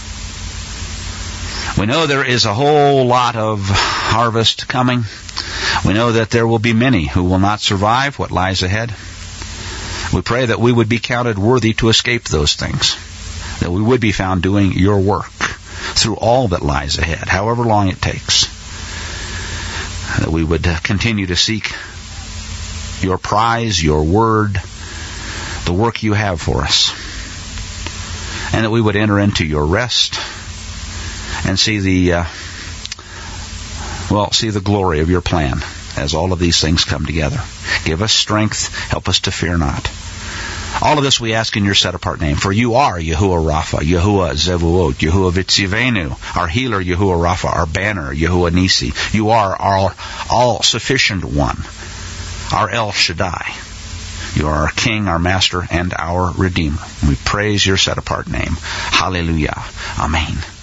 We know there is a whole lot of harvest coming. We know that there will be many who will not survive what lies ahead. We pray that we would be counted worthy to escape those things, that we would be found doing your work through all that lies ahead, however long it takes, that we would continue to seek your prize, your word, the work you have for us. And that we would enter into your rest and see the, uh, well, see the glory of your plan as all of these things come together. Give us strength. Help us to fear not. All of this we ask in your set-apart name. For you are Yahuwah Rapha, Yahuwah Zevuot, Yahuwah Vitzivenu, our healer, Yahuwah Rapha, our banner, Yahuwah Nisi. You are our all-sufficient one, our El Shaddai. You are our King, our Master, and our Redeemer. We praise your set-apart name. Hallelujah. Amen.